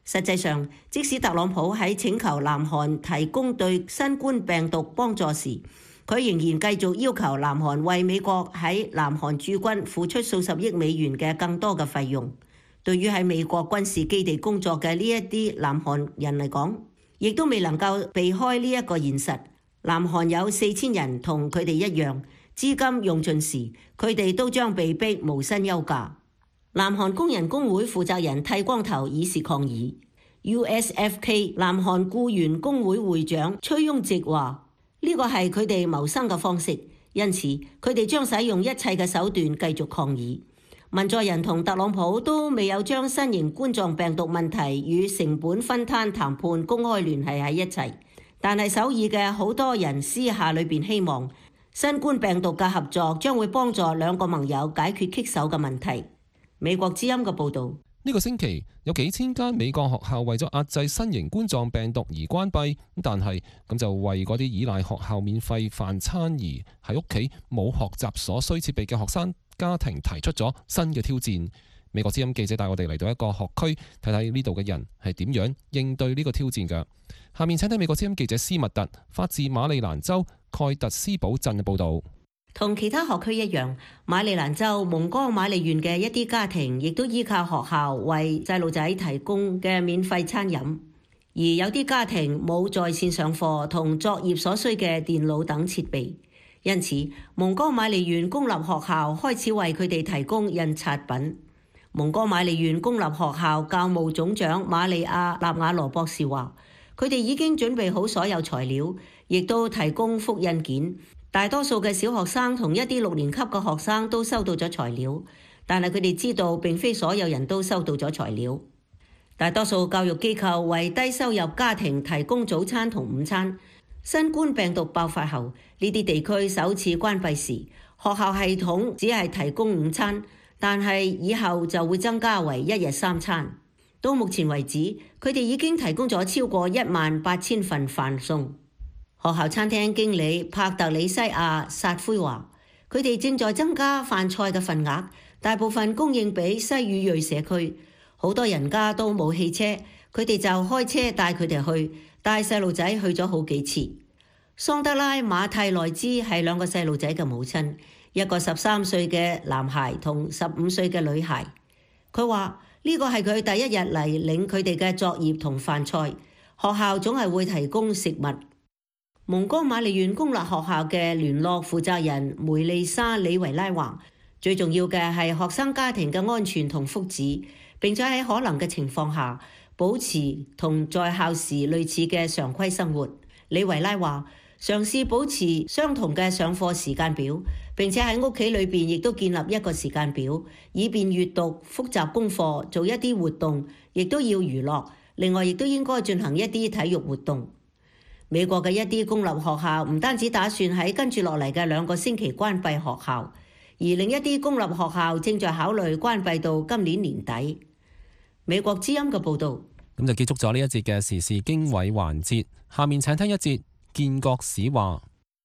實際上，即使特朗普喺請求南韓提供對新冠病毒幫助時，佢仍然繼續要求南韓為美國喺南韓駐軍付出數十億美元嘅更多嘅費用。對於喺美國軍事基地工作嘅呢一啲南韓人嚟講，亦都未能夠避開呢一個現實。南韓有4000人同佢哋一樣，資金用盡時，佢哋都將被逼無薪休假。南韓工人工會負責人剃光頭以示抗議。USFK 南韓僱員工會會長崔庸植話：呢個係佢哋謀生嘅方式，因此佢哋將使用一切嘅手段繼續抗議。文在寅同特朗普都未有將新型冠狀病毒問題與成本分攤談判公開聯繫喺一齊，但係首爾嘅好多人私下裏邊希望新冠病毒嘅合作將會幫助兩個盟友解決棘手嘅問題。美國之音嘅報導。 呢個星期有幾千間美國學校為咗壓制新型冠狀病毒而關閉，但係咁就為嗰啲依賴學校免費飯餐而喺屋企冇學習所需設備嘅學生家庭提出咗新嘅挑戰。美國之音記者帶我哋嚟到一個學區睇睇呢度嘅人係點樣應對呢個挑戰㗎。下面請睇美國之音記者斯密特發自馬里蘭州蓋特斯堡鎮嘅報導。 同其他學區一樣，馬里蘭州蒙哥馬利縣嘅一啲家庭亦都依靠學校為細路仔提供嘅免費餐飲，而有啲家庭冇在線上課同作業所需嘅電腦等設備，因此蒙哥馬利縣公立學校開始為佢哋提供印刷品。蒙哥馬利縣公立學校教務總長瑪利亞納瓦羅博士話，佢哋已經準備好所有材料，亦都提供複印件。大多數嘅小學生同一啲6年級嘅學生都收到咗材料，但係佢哋知道並非所有人都收到咗材料。大多數教育機構為低收入家庭提供早餐同午餐。新冠病毒爆發後，呢啲地區首次關閉時，學校系統只係提供午餐，但係以後就會增加為1日3餐。到目前為止，佢哋已經提供咗超過18000份飯餸。學校餐廳經理帕特里西亞薩灰話，佢哋正在增加飯菜嘅份額，大部分供應俾西語裔社區。好多人家都冇汽車，佢哋就開車帶佢哋去，帶細路仔去咗好幾次。桑德拉馬蒂內茲係2個細路仔嘅母親，一個13歲嘅男孩同15歲嘅女孩。佢話呢個係佢第一日嚟領佢哋嘅作業同飯菜，學校總係會提供食物。蒙哥馬利縣公立學校嘅聯絡負責人梅麗莎李維拉話，最重要嘅係學生家庭嘅安全同福祉，並且喺可能嘅情況下保持同在校時類似嘅常規生活。李維拉話，嘗試保持相同嘅上課時間表，並且喺屋企裏邊亦都建立一個時間表，以便閱讀、複習功課、做一啲活動，亦都要娛樂。另外，亦都應該進行一啲體育活動。美國嘅一啲公立學校唔單止打算喺跟住落嚟嘅2個星期關閉學校，而另一啲公立學校正在考慮關閉到今年年底。美國之音嘅報導。 咁就結束咗呢一節嘅時事經緯環節，下面請聽一節建國史話。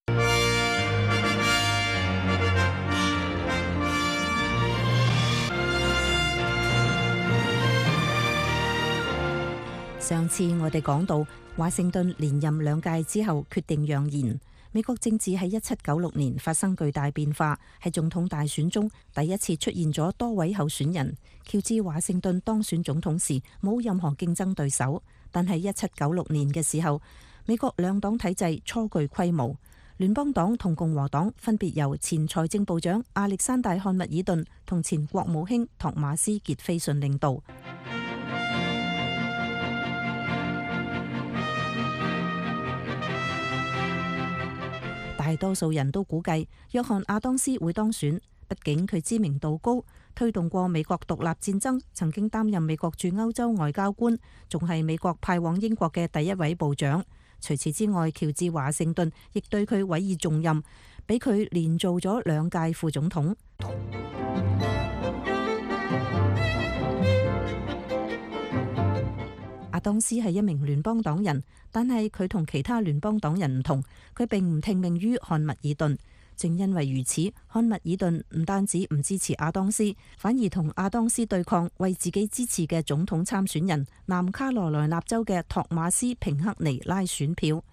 上次我哋講到華盛頓連任2屆之後決定讓賢，美國政治喺1796年發生巨大變化，喺總統大選中第一次出現咗多位候選人。喬治華盛頓當選總統時冇任何競爭對手，但係1796年嘅時候，美國2黨體制初具規模，聯邦黨同共和黨分別由前財政部長亞歷山大漢密爾頓同前國務卿托馬斯傑斐遜領導。大多數人都估計約翰亞當斯會當選，畢竟佢知名度高，推動過美國獨立戰爭，曾經擔任美國駐歐洲外交官，仲係美國派往英國嘅第一位部長。除此之外，喬治華盛頓亦對佢委以重任，俾佢連做咗2屆副總統。亞當斯係一名聯邦黨人，但係佢同其他聯邦黨人唔同，佢並唔聽命於漢密爾頓。 正因為如此，漢密爾頓唔單止唔支持阿當斯，反而同阿當斯對抗為自己支持嘅總統參選人南卡羅來納州嘅托馬斯平克尼拉選票。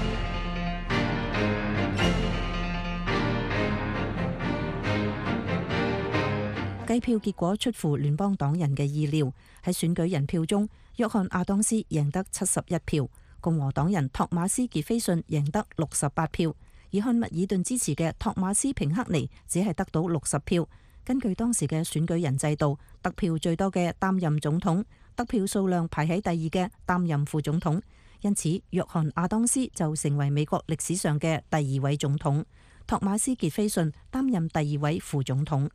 計票結果出乎聯邦黨人嘅意料，喺選舉人票中，約翰亞當斯贏得71票，共和黨人托馬斯傑菲遜贏得68票。而漢密爾頓支持嘅托馬斯平克尼只係得到60票。根據當時嘅選舉人制度，得票最多嘅擔任總統，得票數量排喺第二嘅擔任副總統。因此，約翰亞當斯就成為美國歷史上嘅第2位總統，托馬斯傑菲遜擔任第2位副總統。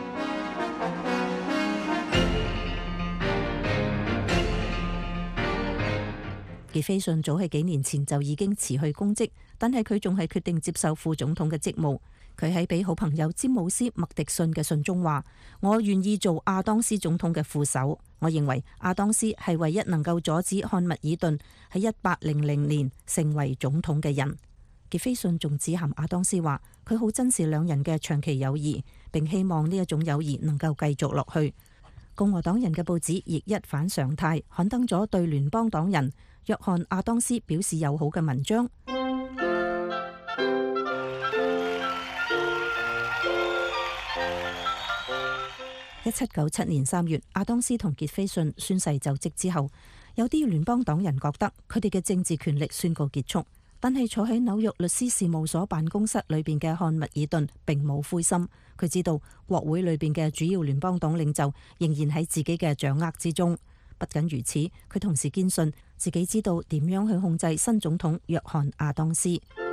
傑菲遜早喺幾年前就已經辭去公職，但係佢仲係決定接受副總統嘅職務。佢喺俾好朋友詹姆斯麥迪遜嘅信中話：我願意做亞當斯總統嘅副手。我認為亞當斯係唯一能夠阻止漢密爾頓喺1800年成為總統嘅人。傑菲遜仲指含亞當斯話：佢好珍視兩人嘅長期友誼，並希望呢一種友誼能夠繼續落去。共和黨人嘅報紙亦一反常態，刊登咗對聯邦黨人約翰亞當斯表示友好嘅文章。1797年3月，亞當斯同傑菲遜宣誓就職之後，有啲聯邦黨人覺得佢哋嘅政治權力宣告結束，但係坐喺紐約律師事務所辦公室裏邊嘅漢密爾頓並冇灰心，佢知道國會裏邊嘅主要聯邦黨領袖仍然喺自己嘅掌握之中。不僅如此，佢同時堅信自己知道點樣去控制新總統約翰亞當斯。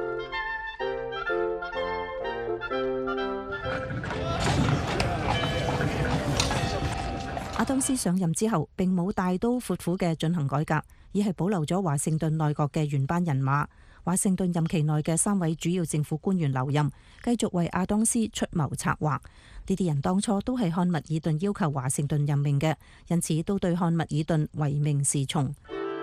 亞當斯上任之後，並冇大刀闊斧嘅進行改革，而係保留咗華盛頓內閣嘅原班人馬。華盛頓任期內嘅3位主要政府官員留任，繼續為亞當斯出謀策劃。呢啲人當初都係漢密爾頓要求華盛頓任命嘅，因此都對漢密爾頓唯命是從。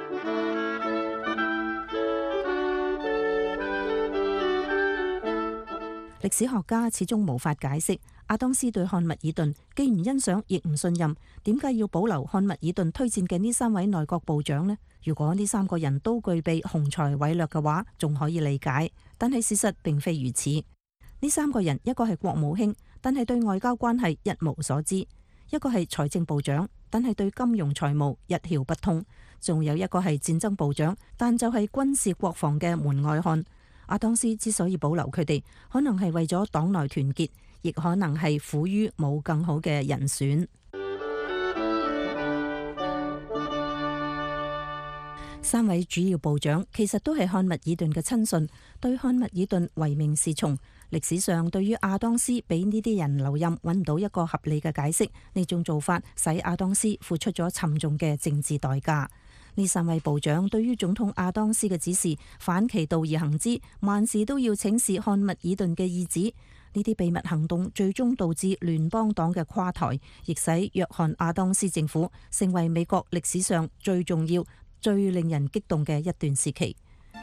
歷史學家始終無法解釋亞當斯對漢密爾頓既唔欣賞亦唔信任，點解要保留漢密爾頓推薦嘅呢3位內閣部長呢？如果呢3個人都具備雄才偉略嘅話，仲可以理解。但係事實並非如此。呢3個人，一個係國務卿，但係對外交關係一無所知；一個係財政部長，但係對金融財務一竅不通；仲有一個係戰爭部長，但就係軍事國防嘅門外漢。亞當斯之所以保留佢哋，可能係為咗黨內團結，亦可能係苦於冇更好嘅人選。3位主要部長其實都係漢密爾頓嘅親信，對漢密爾頓唯命是從。歷史上對於亞當斯俾呢啲人留任揾唔到一個合理嘅解釋，呢種做法使亞當斯付出咗沉重嘅政治代價。呢3位部長對於總統亞當斯嘅指示反其道而行之，萬事都要請示漢密爾頓嘅意旨。呢啲秘密行動最終導致聯邦黨嘅垮台，亦使約翰亞當斯政府成為美國歷史上最重要、最令人激動嘅一段時期。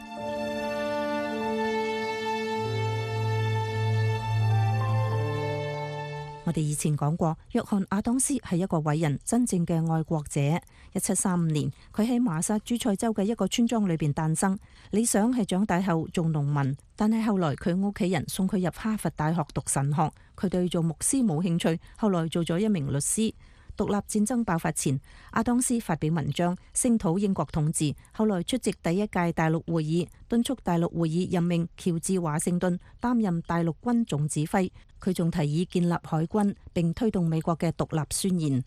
我哋以前講過，約翰亞當斯係一個偉人，真正嘅愛國者。1735年，佢喺麻薩諸塞州嘅一個村莊裏邊誕生，理想係長大後做農民，但係後來佢屋企人送佢入哈佛大學讀神學，佢對做牧師冇興趣，後來做咗一名律師。獨立戰爭爆發前，亞當斯發表文章聲討英國統治，後來出席第1屆大陸會議，敦促大陸會議任命喬治華盛頓擔任大陸軍總指揮。佢仲提議建立海軍，並推動美國嘅獨立宣言。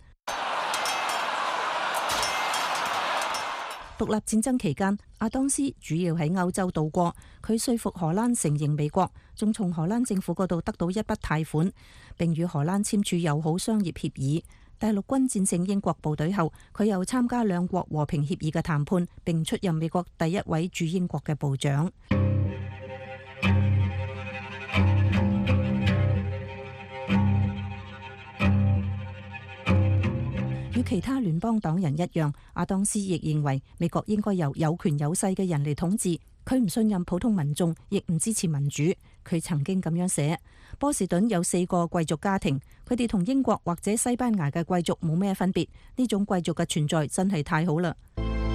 獨立戰爭期間，亞當斯主要喺歐洲度過，佢說服荷蘭承認美國，仲從荷蘭政府嗰度得到一筆貸款，並與荷蘭簽署友好商業協議。大陸軍戰勝英國部隊後，佢又參加兩國和平協議嘅談判，並出任美國第1位駐英國嘅部長。與其他聯邦黨人一樣，亞當斯亦認為美國應該由有權有勢嘅人嚟統治， 佢唔信任普通民眾，亦唔支持民主。佢曾經咁樣寫：波士頓有4個貴族家庭，佢哋同英國或者西班牙嘅貴族冇咩分別。呢種貴族嘅存在真係太好啦。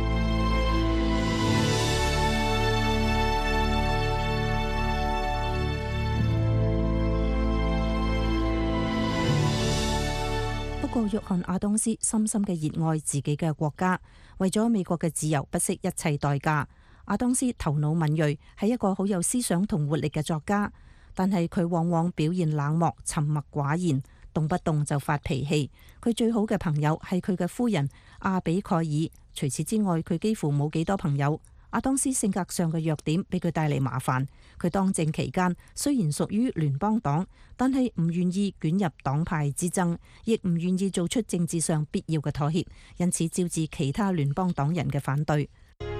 不過，約翰亞當斯深深嘅熱愛自己嘅國家，為咗美國嘅自由不惜一切代價。亞當斯頭腦敏銳，係一個好有思想同活力嘅作家，但係佢往往表現冷漠、沉默寡言，動不動就發脾氣。佢最好嘅朋友係佢嘅夫人阿比蓋爾，除此之外，佢幾乎冇幾多朋友。亞當斯性格上嘅弱點俾佢帶嚟麻煩。佢當政期間雖然屬於聯邦黨，但係唔願意捲入黨派之爭，亦唔願意做出政治上必要嘅妥協，因此招致其他聯邦黨人嘅反對。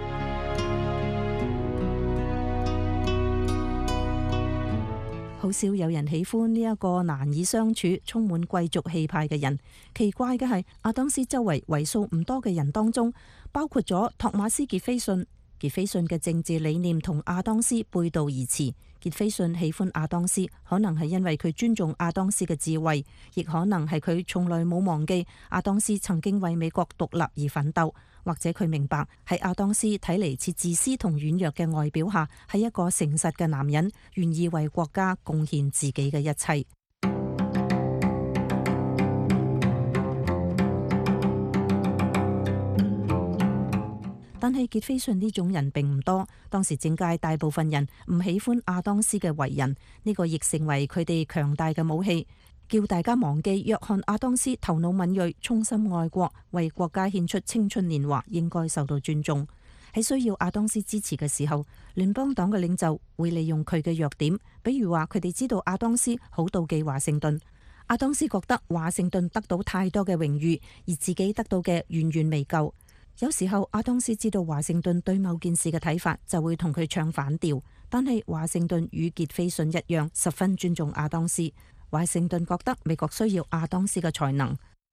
好少有人喜歡呢一個難以相處、充滿貴族氣派嘅人。奇怪嘅係，亞當斯周圍為數唔多嘅人當中，包括咗托馬斯傑菲遜。傑菲遜嘅政治理念同亞當斯背道而馳。傑菲遜喜歡亞當斯，可能係因為佢尊重亞當斯嘅智慧，亦可能係佢從來冇忘記亞當斯曾經為美國獨立而奮鬥，或者佢明白喺亞當斯睇嚟似自私同軟弱嘅外表下，係一個誠實嘅男人，願意為國家貢獻自己嘅一切。但係傑菲遜呢種人並唔多，當時政界大部分人唔喜歡亞當斯嘅為人，呢個亦成為佢哋強大嘅武器，叫大家忘記約翰亞當斯頭腦敏銳、衷心愛國、為國家獻出青春年華，應該受到尊重。喺需要亞當斯支持嘅時候，聯邦黨嘅領袖會利用佢嘅弱點，比如話佢哋知道亞當斯好妒忌華盛頓，亞當斯覺得華盛頓得到太多嘅榮譽，而自己得到嘅遠遠未夠。有時候亞當斯知道華盛頓對某件事嘅睇法，就會同佢唱反調。但係華盛頓與傑菲遜一樣，十分尊重亞當斯。華盛頓覺得美國需要亞當斯嘅才能。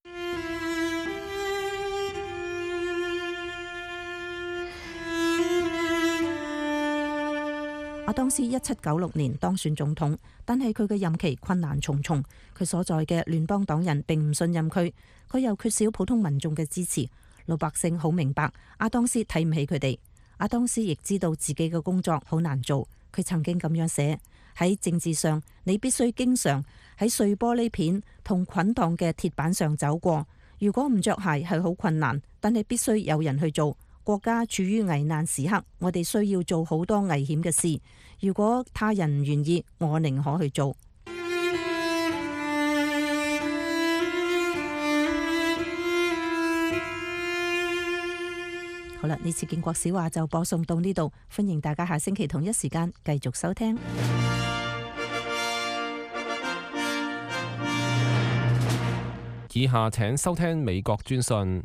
亞當斯1796年當選總統，但係佢嘅任期困難重重。佢所在嘅聯邦黨人並唔信任佢，佢又缺少普通民眾嘅支持。老百姓好明白亞當斯睇唔起佢哋。亞當斯亦知道自己嘅工作好難做。佢曾經咁樣寫：喺政治上，你必須經常喺碎玻璃片同捆綁嘅鐵板上走過。如果唔着鞋係好困難，但係必須有人去做。國家處於危難時刻，我哋需要做好多危險嘅事。如果他人唔願意，我寧可去做。好啦，呢次建國史話就播送到呢度，歡迎大家下星期同一時間繼續收聽。 以下請收聽美國專訊。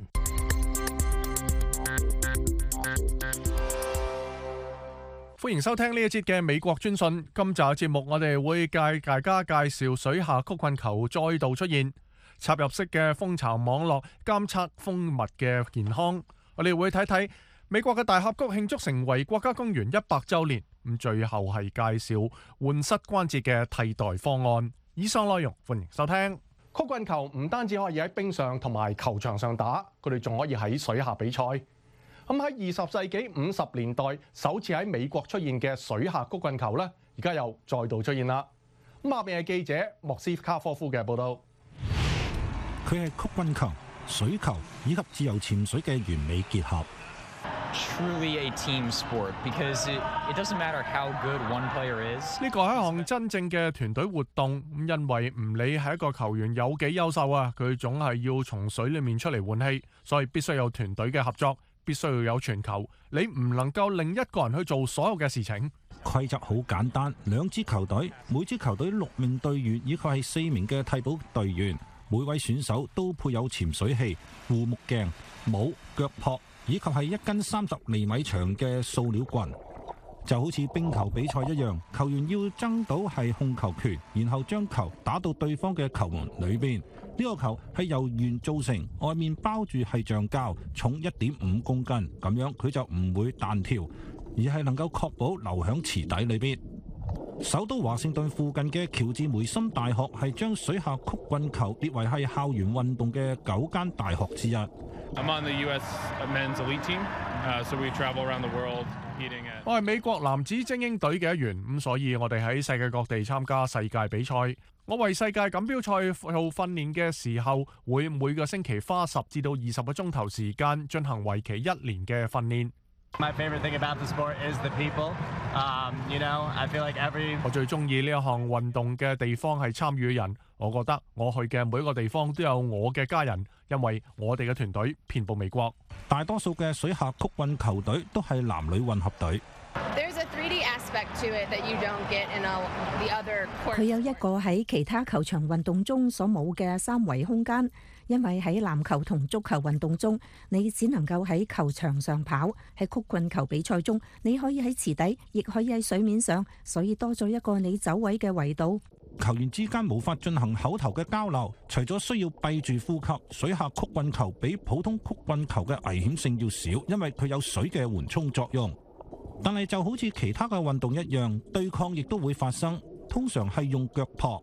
歡迎收聽呢一節嘅美國專訊。今集嘅節目，我哋會介大家介紹水下曲棍球再度出現，插入式嘅蜂巢網絡監測蜂蜜嘅健康。我哋會睇睇美國嘅大峽谷慶祝成為國家公園100週年，咁最後係介紹換膝關節嘅替代方案。以上內容歡迎收聽。曲棍球唔單止可以喺冰上同埋球場上打，佢哋仲可以喺水下比賽。咁喺20世紀50年代首次喺美國出現嘅水下曲棍球呢，而家又再度出現啦。咁下邊係記者莫斯卡科夫嘅報導。 佢係曲棍球、水球以及自由潛水嘅完美結合。 Truly a team sport because it doesn't matter how good one player is。 呢個係一項真正嘅團隊活動，因為唔理係一個球員有幾優秀啊，佢總係要從水裡面出嚟換氣，所以必須有團隊嘅合作，必須要有傳球。你唔能夠令一個人去做所有嘅事情。 規則好簡單，2支球隊，每支球隊6名隊員以及係4名嘅替補隊員。每位選手都配有潛水器、護目鏡、帽、腳蹼，以及係1斤30厘米長嘅塑料棍。就好似冰球比賽一樣，球員要爭到係控球權，然後將球打到對方嘅球門裏邊。呢個球係由鉛造成，外面包住係橡膠，重1.5公斤，咁樣佢就唔會彈跳。 而係能夠確保留響池底裏邊。首都華盛頓附近嘅喬治梅森大學係將水下曲棍球列為係校園運動嘅9間大學之一。 我係美國男子精英隊嘅一員，咁所以我哋喺世界各地參加世界比賽。我為世界錦標賽做訓練嘅時候，會每個星期花10至到20個鐘頭時間進行為期1年嘅訓練。 My favorite thing about the sport is the people. I feel like every 我最中意呢一項運動嘅地方係參與人。我覺得我去嘅每一個地方都有我嘅家人，因為我哋嘅團隊遍佈美國。 大多數嘅水下曲棍球隊都係男女混合隊。 佢有一個喺其他球場運動中所冇嘅3維空間。因為喺籃球同足球運動中，你只能夠喺球場上跑；喺曲棍球比賽中，你可以喺池底，亦可以喺水面上，所以多咗一個你走位嘅維度。 球員之間無法進行口頭嘅交流，除咗需要閉住呼吸，水下曲棍球比普通曲棍球嘅危險性要少，因為佢有水嘅緩衝作用。但係就好似其他嘅運動一樣，對抗亦都會發生，通常係用腳撲。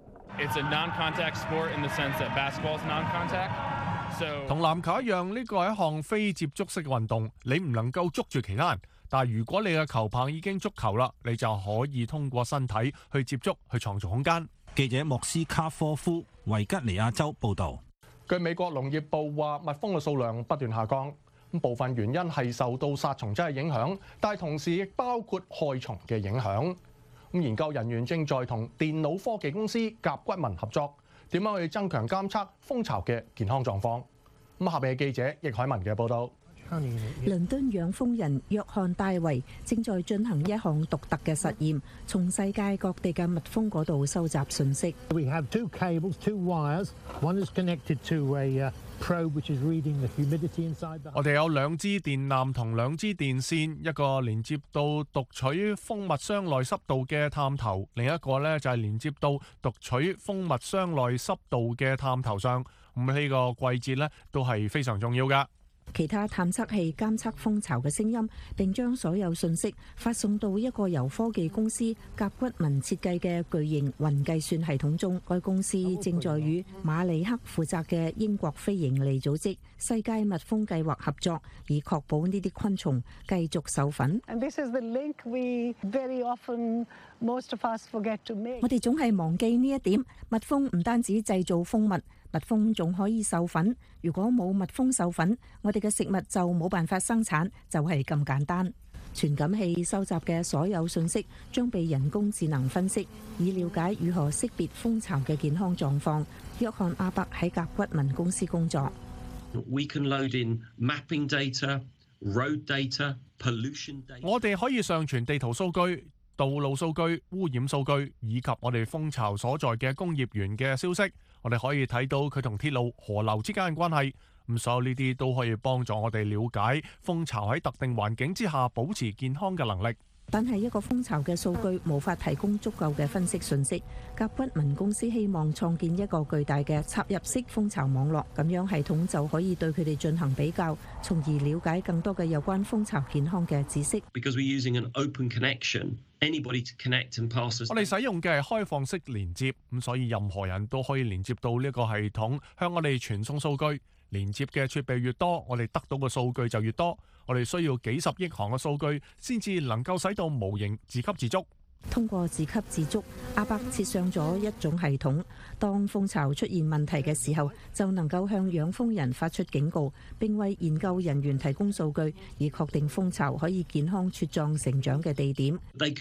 同籃球一樣，呢個係一項非接觸式嘅運動，你唔能夠捉住其他人。但係如果你嘅球棒已經觸球啦，你就可以通過身體去接觸，去創造空間。 記者莫斯卡科夫，維吉尼亞州報導。 據美國農業部話，蜜蜂嘅數量不斷下降，部分原因係受到殺蟲劑嘅影響，但係同時亦包括害蟲嘅影響。研究人員正在同電腦科技公司甲骨文合作，點樣去增強監測蜂巢嘅健康狀況。下邊係記者易海文嘅報導。 倫敦養蜂人約翰戴維正在進行一項獨特嘅實驗，從世界各地嘅蜜蜂嗰度收集信息。 We have 2 cables, 2 wires. One is connected to a probe which is reading the humidity inside the hive. 我哋有2支電纜同2支電線，一個連接到讀取蜂蜜箱內濕度嘅探頭，另一個呢就係連接到讀取蜂蜜箱內濕度嘅探頭上。呢個季節呢都係非常重要㗎。 其他探測器監測蜂巢嘅聲音，並將所有信息發送到一個由科技公司甲骨文設計嘅巨型雲計算系統中。該公司正在與馬里克負責嘅英國非營利組織世界蜜蜂計劃合作，以確保呢啲昆蟲繼續授粉。 And this is the link we very often, most of us forget to make. 我哋總係忘記呢一點，蜜蜂唔單止製造蜂蜜，蜜蜂仲可以授粉。如果冇蜜蜂授粉，我哋嘅食物就冇辦法生產，就係咁簡單。傳感器收集嘅所有信息將被人工智能分析，以了解如何識別蜂巢嘅健康狀況。約翰阿伯喺甲骨文公司工作。 We can load in mapping data, road data, pollution data. 我哋可以上傳地圖數據、道路數據、污染數據，以及我哋蜂巢所在嘅工業園嘅消息。我哋可以睇到佢同鐵路、河流之間嘅關係。所有呢啲都可以幫助我哋了解蜂巢喺特定環境之下保持健康嘅能力。 但係一個蜂巢嘅數據無法提供足夠嘅分析信息。甲骨文公司希望創建一個巨大嘅插入式蜂巢網絡，咁樣系統就可以對佢哋進行比較，從而了解更多嘅有關蜂巢健康嘅知識。 Because we're using an open connection, anybody to connect and pass us. 我哋使用嘅係開放式連接，所以任何人都可以連接到呢個系統，向我哋傳送數據。連接嘅設備越多，我哋得到嘅數據就越多。我哋需要幾十億行嘅數據，先至能夠使到模型自給自足。 通過自給自足，阿伯設上咗一種系統，當蜂巢出現問題嘅時候，就能夠向養蜂人發出警告，並為研究人員提供數據，以確定蜂巢可以健康茁壯成長嘅地點。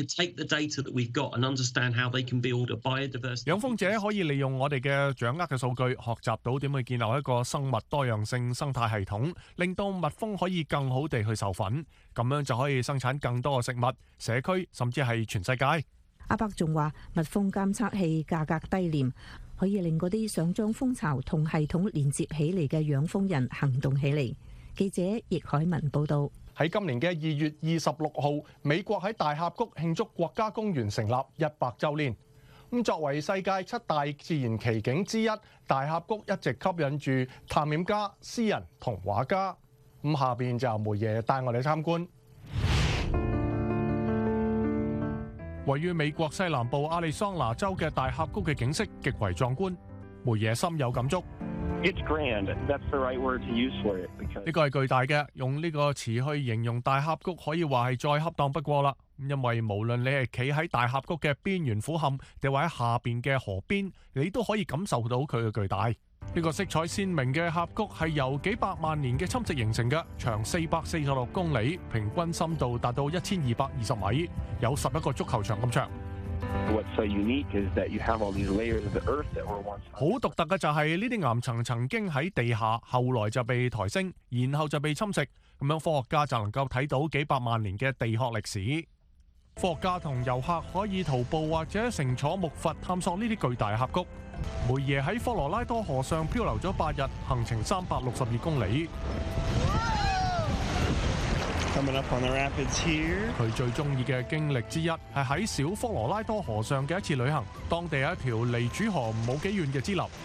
養蜂者可以利用我哋嘅掌握嘅數據，學習到點去建立一個生物多樣性生態系統，令到蜜蜂可以更好地去授粉，咁樣就可以生產更多嘅食物、社區，甚至係全世界。 阿伯仲話，蜜蜂監測器價格低廉，可以令嗰啲想將蜂巢同系統連接起嚟嘅養蜂人行動起嚟。記者易海文報導。 喺今年嘅2月26號，美國喺大峽谷慶祝國家公園成立100週年。作為世界7大自然奇景之一，大峽谷一直吸引住探險家、詩人同畫家。下邊就由梅爺帶我哋參觀。 位於美國西南部亞利桑那州嘅大峽谷嘅景色極為壯觀，梅耶深有感觸。 It's grand. That's the right word to use for it. 呢個係巨大嘅，用呢個詞去形容大峽谷可以話係再恰當不過啦。因為無論你係企喺大峽谷嘅邊緣俯瞰，定或喺下邊嘅河邊，你都可以感受到佢嘅巨大。呢個色彩鮮明嘅峽谷係由幾百萬年嘅侵蝕形成嘅，長446公里，平均深度達到1220米，有11個足球場咁長。 What's so unique is that you have all these layers of the earth that were once. 好獨特嘅就係呢啲岩層曾經喺地下，後來就被抬升，然後就被侵蝕。咁樣科學家就能夠睇到幾百萬年嘅地殼歷史。科學家同遊客可以徒步或者乘坐木筏探索呢啲巨大峽谷。梅耶喺科羅拉多河上漂流咗8日，行程362公里。佢最中意嘅經歷之一係喺小科羅拉多河上嘅一次旅行，當地有一條離主河冇幾遠嘅支流。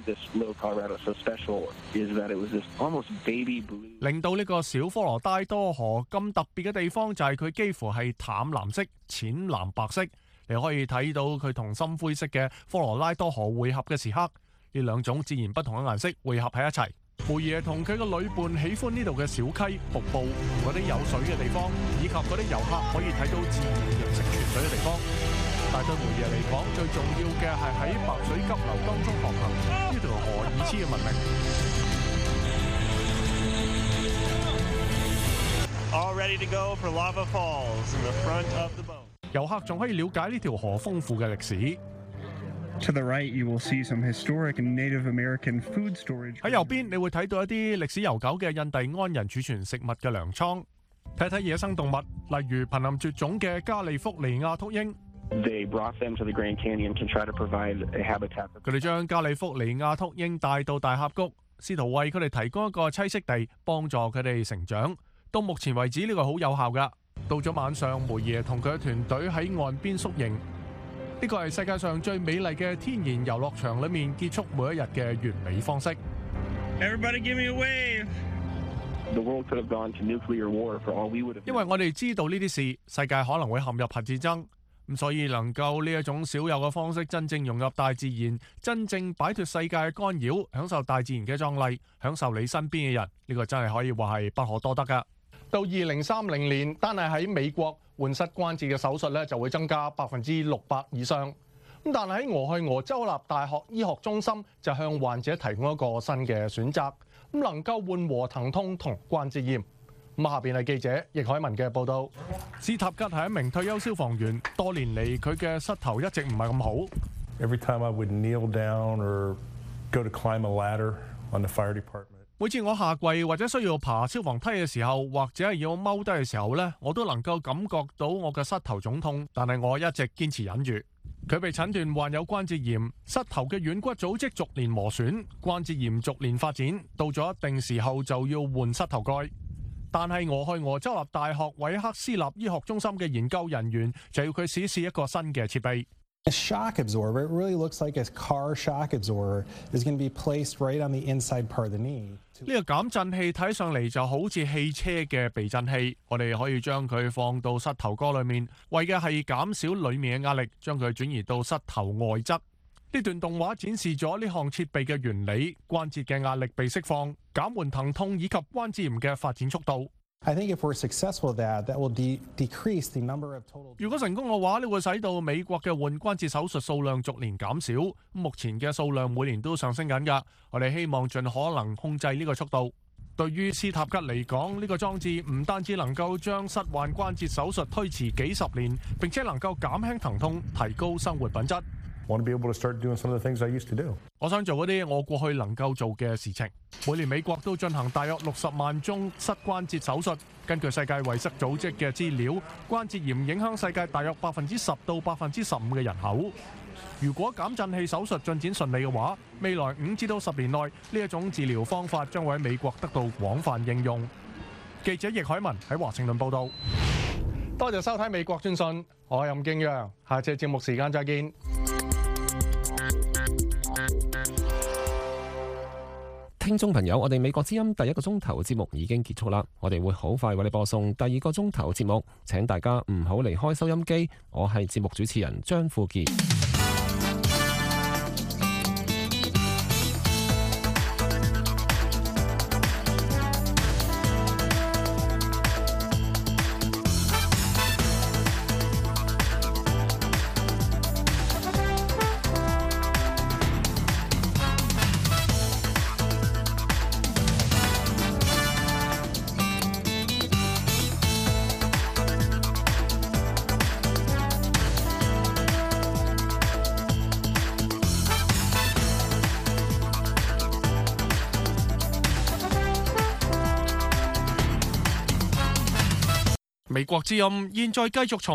令到呢個小科羅拉多河咁特別嘅地方就係佢幾乎係淡藍色、淺藍白色，你可以睇到佢同深灰色嘅科羅拉多河匯合嘅時刻，呢兩種自然不同嘅顏色匯合喺一齊。梅耶同佢嘅旅伴喜歡呢度嘅小溪、瀑布同嗰啲有水嘅地方，以及嗰啲遊客可以睇到自然形成泉水嘅地方。但對梅耶嚟講，最重要嘅係喺白水急流當中航行，呢條河以此嘅聞名。 All ready to go for Lava Falls in the front of the boat. 遊客仲可以了解呢條河豐富嘅歷史。 To the right, you will see some historic and Native American food storage. 喺右邊，你會睇到一啲歷史悠久嘅印第安人儲存食物嘅糧倉。睇睇野生動物，例如瀕臨絕種嘅加利福尼亞禿鷹。 They brought them to the Grand Canyon to try to provide a habitat. 佢哋將加利福尼亞禿鷹帶到大峽谷，試圖為佢哋提供一個棲息地，幫助佢哋成長。到目前為止，呢個好有效㗎。到咗晚上，梅耶同佢嘅團隊喺岸邊宿營。呢個係世界上最美麗嘅天然遊樂場裏面結束每一日嘅完美方式。 Everybody give me a wave. The world could have gone to nuclear war for all we would have. 因為我哋知道呢啲事，世界可能會陷入核戰爭，咁所以能夠呢一種少有嘅方式，真正融入大自然，真正擺脫世界嘅干擾，享受大自然嘅壯麗，享受你身邊嘅人，呢個真係可以話係不可多得㗎。到2030年，單係喺美國換膝關節嘅手術咧就會增加600%以上。咁但係喺俄亥俄州立大學醫學中心就向患者提供一個新嘅選擇，咁能夠緩和疼痛同關節炎。咁下邊係記者易海文嘅報導。斯塔吉係一名退休消防員，多年嚟佢嘅膝頭一直唔係咁好。 Every time I would kneel down or go to climb a ladder on the fire department. 每次我下跪或者需要爬消防梯嘅時候，或者係要踎低嘅時候呢，我都能夠感覺到我嘅膝頭腫痛，但係我一直堅持忍住。佢被診斷患有關節炎，膝頭嘅軟骨組織逐年磨損，關節炎逐年發展，到咗一定時候就要換膝頭蓋。但係俄亥俄州立大學韋克斯納醫學中心嘅研究人員就要佢試試一個新嘅設備。 A shock absorber, it really looks like a car shock absorber, is going to be placed right on the inside part of the knee. 呢個減震器睇上嚟就好似汽車嘅避震器，我哋可以將佢放到膝頭哥裏面，為嘅係減少裡面嘅壓力，將佢轉移到膝頭外側。呢段動畫展示咗呢項設備嘅原理，關節嘅壓力被釋放，減緩疼痛以及關節炎嘅發展速度。 I think if we're successful with that, that will decrease the number of total. 如果成功嘅話，呢會使到美國嘅換關節手術數量逐年減少。目前嘅數量每年都上升緊㗎。我哋希望盡可能控制呢個速度。對於斯塔吉嚟講，呢個裝置唔單止能夠將膝患關節手術推遲幾十年，並且能夠減輕疼痛，提高生活品質。 Want to be able to start doing some of the things I used to do. 我想做嗰啲我過去能夠做嘅事情。每年美國都進行大約60萬宗膝關節手術。根據世界衛生組織嘅資料，關節炎影響世界大約10%到15%嘅人口。如果減震器手術進展順利嘅話，未來5至到10年內，呢一種治療方法將會喺美國得到廣泛應用。記者易海文喺華盛頓報導。多謝收睇美國專訊，我係任敬陽，下次節目時間再見。 聽眾朋友，我哋美國之音第一個鐘頭節目已經結束啦，我哋會好快為你播送第二個鐘頭節目，請大家唔好離開收音機。我係節目主持人張富傑。 美國之音現在繼續從